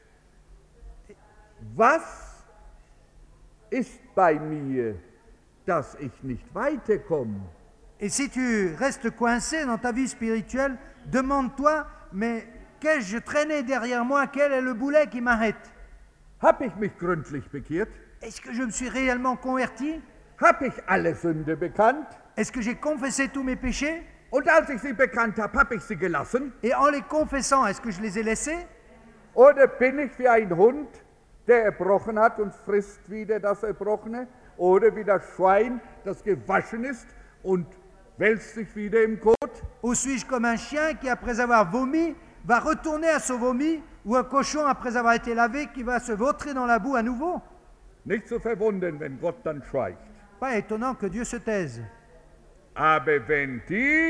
Was ist bei mir, dass ich nicht weiterkomme? Et si tu restes coincé dans ta vie spirituelle, demande-toi, mais qu'ai-je traîné derrière moi? Quel est le boulet qui m'arrête? Hab ich mich gründlich bekehrt? Est-ce que je me suis réellement converti? Hab ich alle Sünde bekannt? Est-ce que j'ai confessé tous mes péchés? Und als ich sie bekannt habe, habe ich sie gelassen? Et en les confessant, est-ce que je les ai laissés? Oder bin ich wie ein Hund, der erbrochen hat und frisst wieder das Erbrochene? Oder wie das Schwein, das gewaschen ist und wälzt sich wieder im Kot? Ou suis-je comme un chien qui, après avoir vomi, va retourner à son vomi, ou un cochon, après avoir été lavé, qui va se vautrer dans la boue à nouveau? Nicht zu verwundern, wenn Gott dann schweigt. Pas étonnant que Dieu se taise. Aber wenn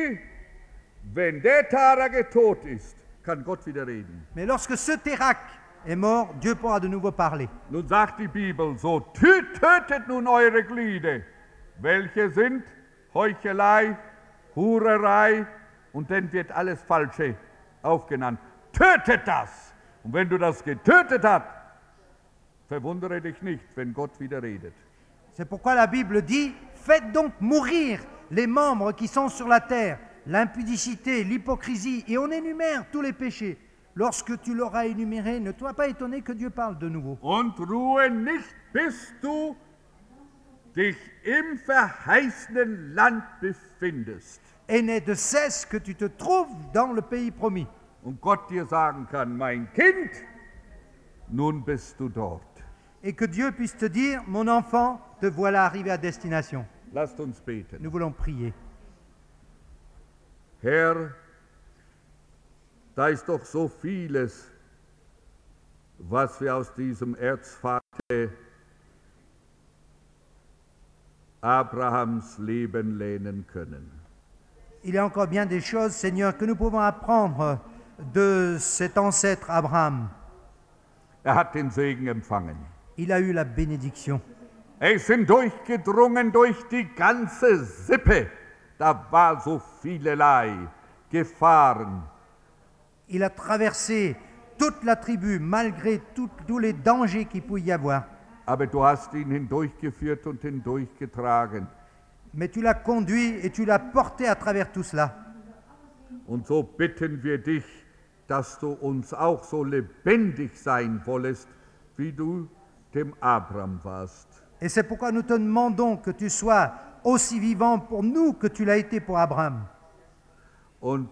der Tarage tot ist, kann Gott wieder reden. Mais lorsque ce Térak est mort, Dieu pourra de nouveau parler. Nun sagt die Bibel, so tötet nun eure Glieder, welche sind Heuchelei, Hurerei, und dann wird alles Falsche aufgenannt. Tötet das! Und wenn du das getötet hast, verwundere dich nicht, wenn Gott wieder redet. C'est pourquoi la Bible dit, faites donc mourir les membres qui sont sur la terre, l'impudicité, l'hypocrisie, et on énumère tous les péchés. Lorsque tu l'auras énuméré, ne sois pas étonné que Dieu parle de nouveau. Und ruhe nicht, bis du dich im verheißenen Land befindest. Et n'aie de cesse que tu te trouves dans le pays promis. Und Gott dir sagen kann, mein Kind, nun bist du dort. Et que Dieu puisse te dire, mon enfant, te voilà arrivé à destination. Lasst uns beten. Nous voulons prier. Herr, da ist doch so vieles, was wir aus diesem Erzvater Abrahams Leben lernen können. Il y a encore bien des choses, Seigneur, que nous pouvons apprendre de cet ancêtre Abraham. Hat den Segen empfangen. Il a eu la bénédiction. Sind durchgedrungen durch die ganze Sippe. Da war so vielerlei Gefahren. Il a traversé toute la tribu, malgré tous les dangers qu'il pouvait y avoir. Aber du hast ihn hindurchgeführt und hindurchgetragen. Mais tu l'as conduit et tu l'as porté à travers tout cela. Und so bitten wir dich, dass du uns auch so lebendig sein wollest, wie du dem Abraham warst. Et c'est pourquoi nous te demandons que tu sois aussi vivant pour nous que tu l'as été pour Abraham. Und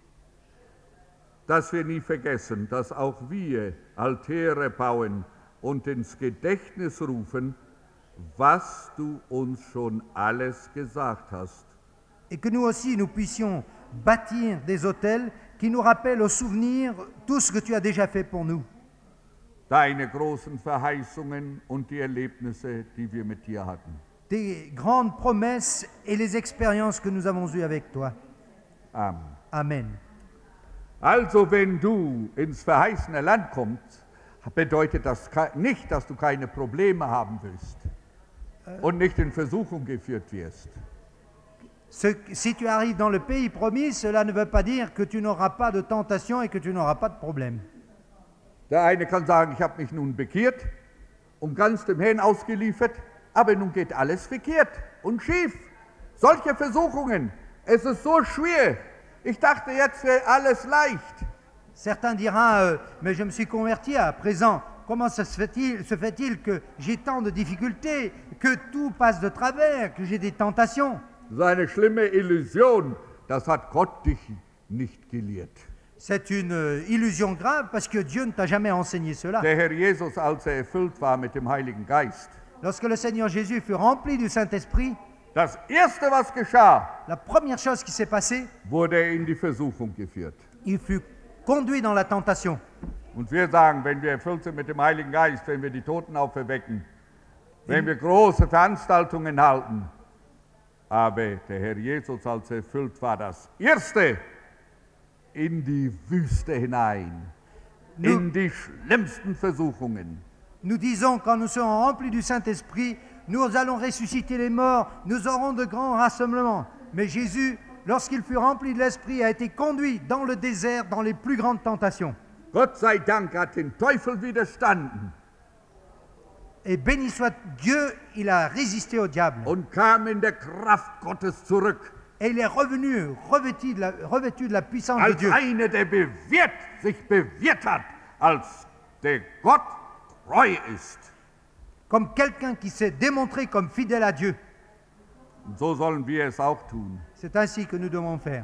dass wir nie vergessen, dass auch wir Altäre bauen und ins Gedächtnis rufen, was du uns schon alles gesagt hast. Et que nous aussi, nous puissions bâtir des autels qui nous rappellent au souvenir tout ce que tu as déjà fait pour nous. Deine großen Verheißungen und die Erlebnisse, die wir mit dir hatten. Tes grandes promesses et les expériences que nous avons eues avec toi. Amen. Amen. Also wenn du ins verheißene Land kommst, bedeutet das nicht, dass du keine Probleme haben wirst und nicht in Versuchung geführt wirst. Si tu arrives dans le pays promis, cela ne veut pas dire que tu n'auras pas de tentation et que tu n'auras pas de problème. Der eine kann sagen, ich habe mich nun bekehrt und ganz dem Herrn ausgeliefert, aber nun geht alles verkehrt und schief. Solche Versuchungen, es ist so schwer. Ich dachte, jetzt wäre alles leicht. Certains diront, mais je me suis converti à présent. Comment se fait-il que j'ai tant de difficultés, que tout passe de travers, que j'ai des tentations? Das ist eine schlimme Illusion. Das hat Gott dich nicht gelehrt. C'est une illusion grave parce que Dieu ne t'a jamais enseigné cela. Der Herr Jesus, als erfüllt war mit dem Heiligen Geist, Lorsque le Seigneur Jésus fut rempli du Saint-Esprit, das Erste, was geschah, la première chose qui s'est passée, wurde er in die Versuchung geführt. il fut conduit dans la tentation. Und wir sagen, wenn wir erfüllt sind mit dem Heiligen Geist, wenn wir die Toten auferwecken, wenn wir große Veranstaltungen halten, Aber der Herr Jesus, als er erfüllt war, das Erste in die Wüste hinein, in die schlimmsten Versuchungen. Nous disons, quand nous serons remplis du Saint-Esprit, nous allons ressusciter les morts, nous aurons de grands rassemblements. Mais Jésus, lorsqu'il fut rempli de l'Esprit, a été conduit dans le désert, dans les plus grandes tentations. Gott sei Dank hat den Teufel widerstanden. Et béni soit Dieu, il a résisté au diable. Und kam in der Kraft Gottes zurück. Et il est revenu revêtu de la puissance de Als Dieu. einer, der sich bewährt hat, als der Gott treu ist. Comme quelqu'un qui s'est démontré comme fidèle à Dieu. Und so sollen wir es auch tun. C'est ainsi que nous devons faire.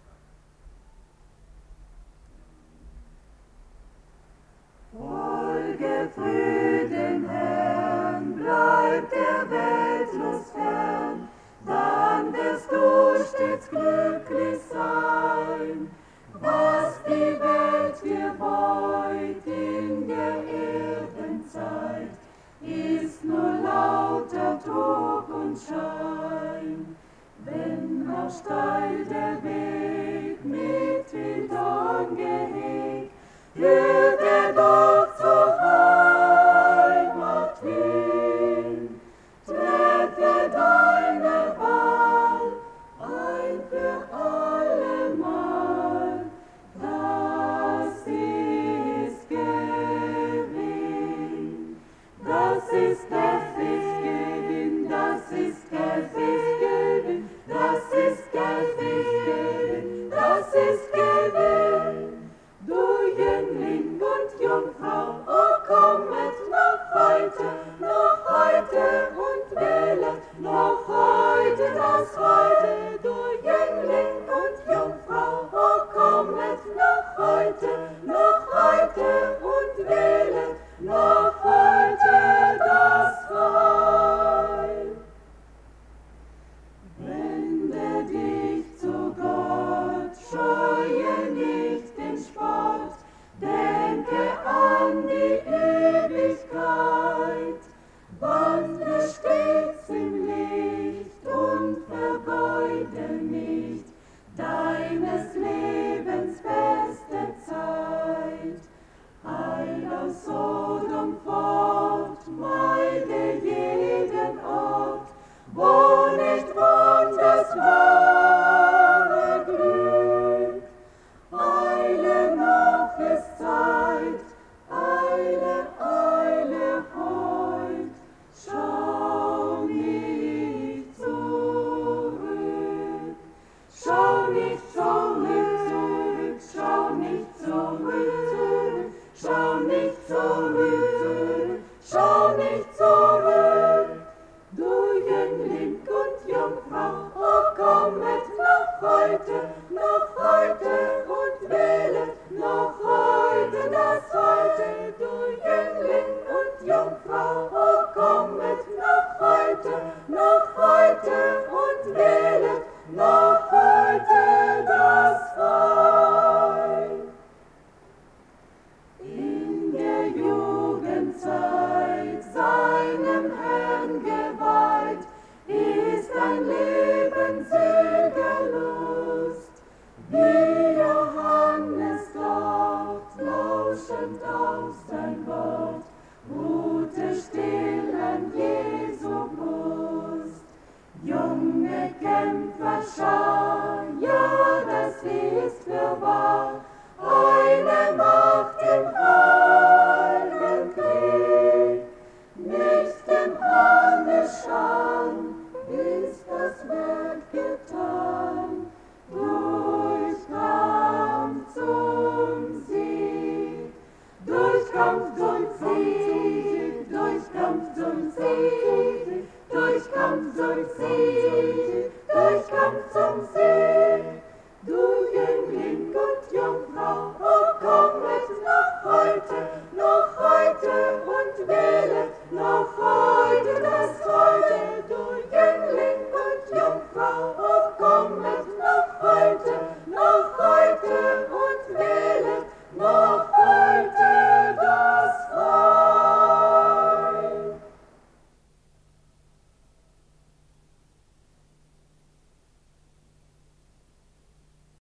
Folge früh dem Herrn, bleib der Weltlust fern, dann wirst du stets glücklich sein. Was die Welt dir beut in der Erdenzeit, ist nur lauter Trug und Schein. Wenn auch steil der Weg mit viel Dorn gehegt, führt er doch zur Heimat hin. Treffe deine Wahl ein für allemal, das ist Gewinn. Das ist Gewinn, das ist Gewinn, das ist Gewinn, das ist Gewinn. Du Jüngling und Jungfrau, oh kommet noch heute und wählet noch heute das Weite. Du Jüngling und Jungfrau, oh kommet noch heute und wählet noch heute das Heil. Wende dich zu Gott, scheue nicht den Spott, denke an die Ewigkeit. Wandle stets im Licht und vergeude nicht deines Lebens beste Zeit. Heil aus Sodom fort, meide jeden Ort, wo nicht wohnt das wahre Glück. Eile noch ist Zeit, eile, eile heut, schau nicht zurück. Schau nicht zurück, schau nicht zurück, schau nicht zurück, schau nicht zurück. Du Jüngling und Jungfrau, oh kommet noch heute und wählet noch heute das Weite. Du Jüngling und Jungfrau, oh kommet noch heute und wählet noch heute das Heil. In der Jugendzeit seinem Herrn geweiht, ist ein Leben Siegerlust. Wie Johannes dort, lauschend auf sein Wort, ruhte still an Jesu Brust. Junge Kämpferschar, ja, das ist für wahr, eine Macht im heiligen Krieg. Nicht dem Arme Scham ist das Werk getan, durch Kampf zum Sieg, durch Kampf zum Sieg, durch Kampf zum Sieg, durch Kampf zum Sieg,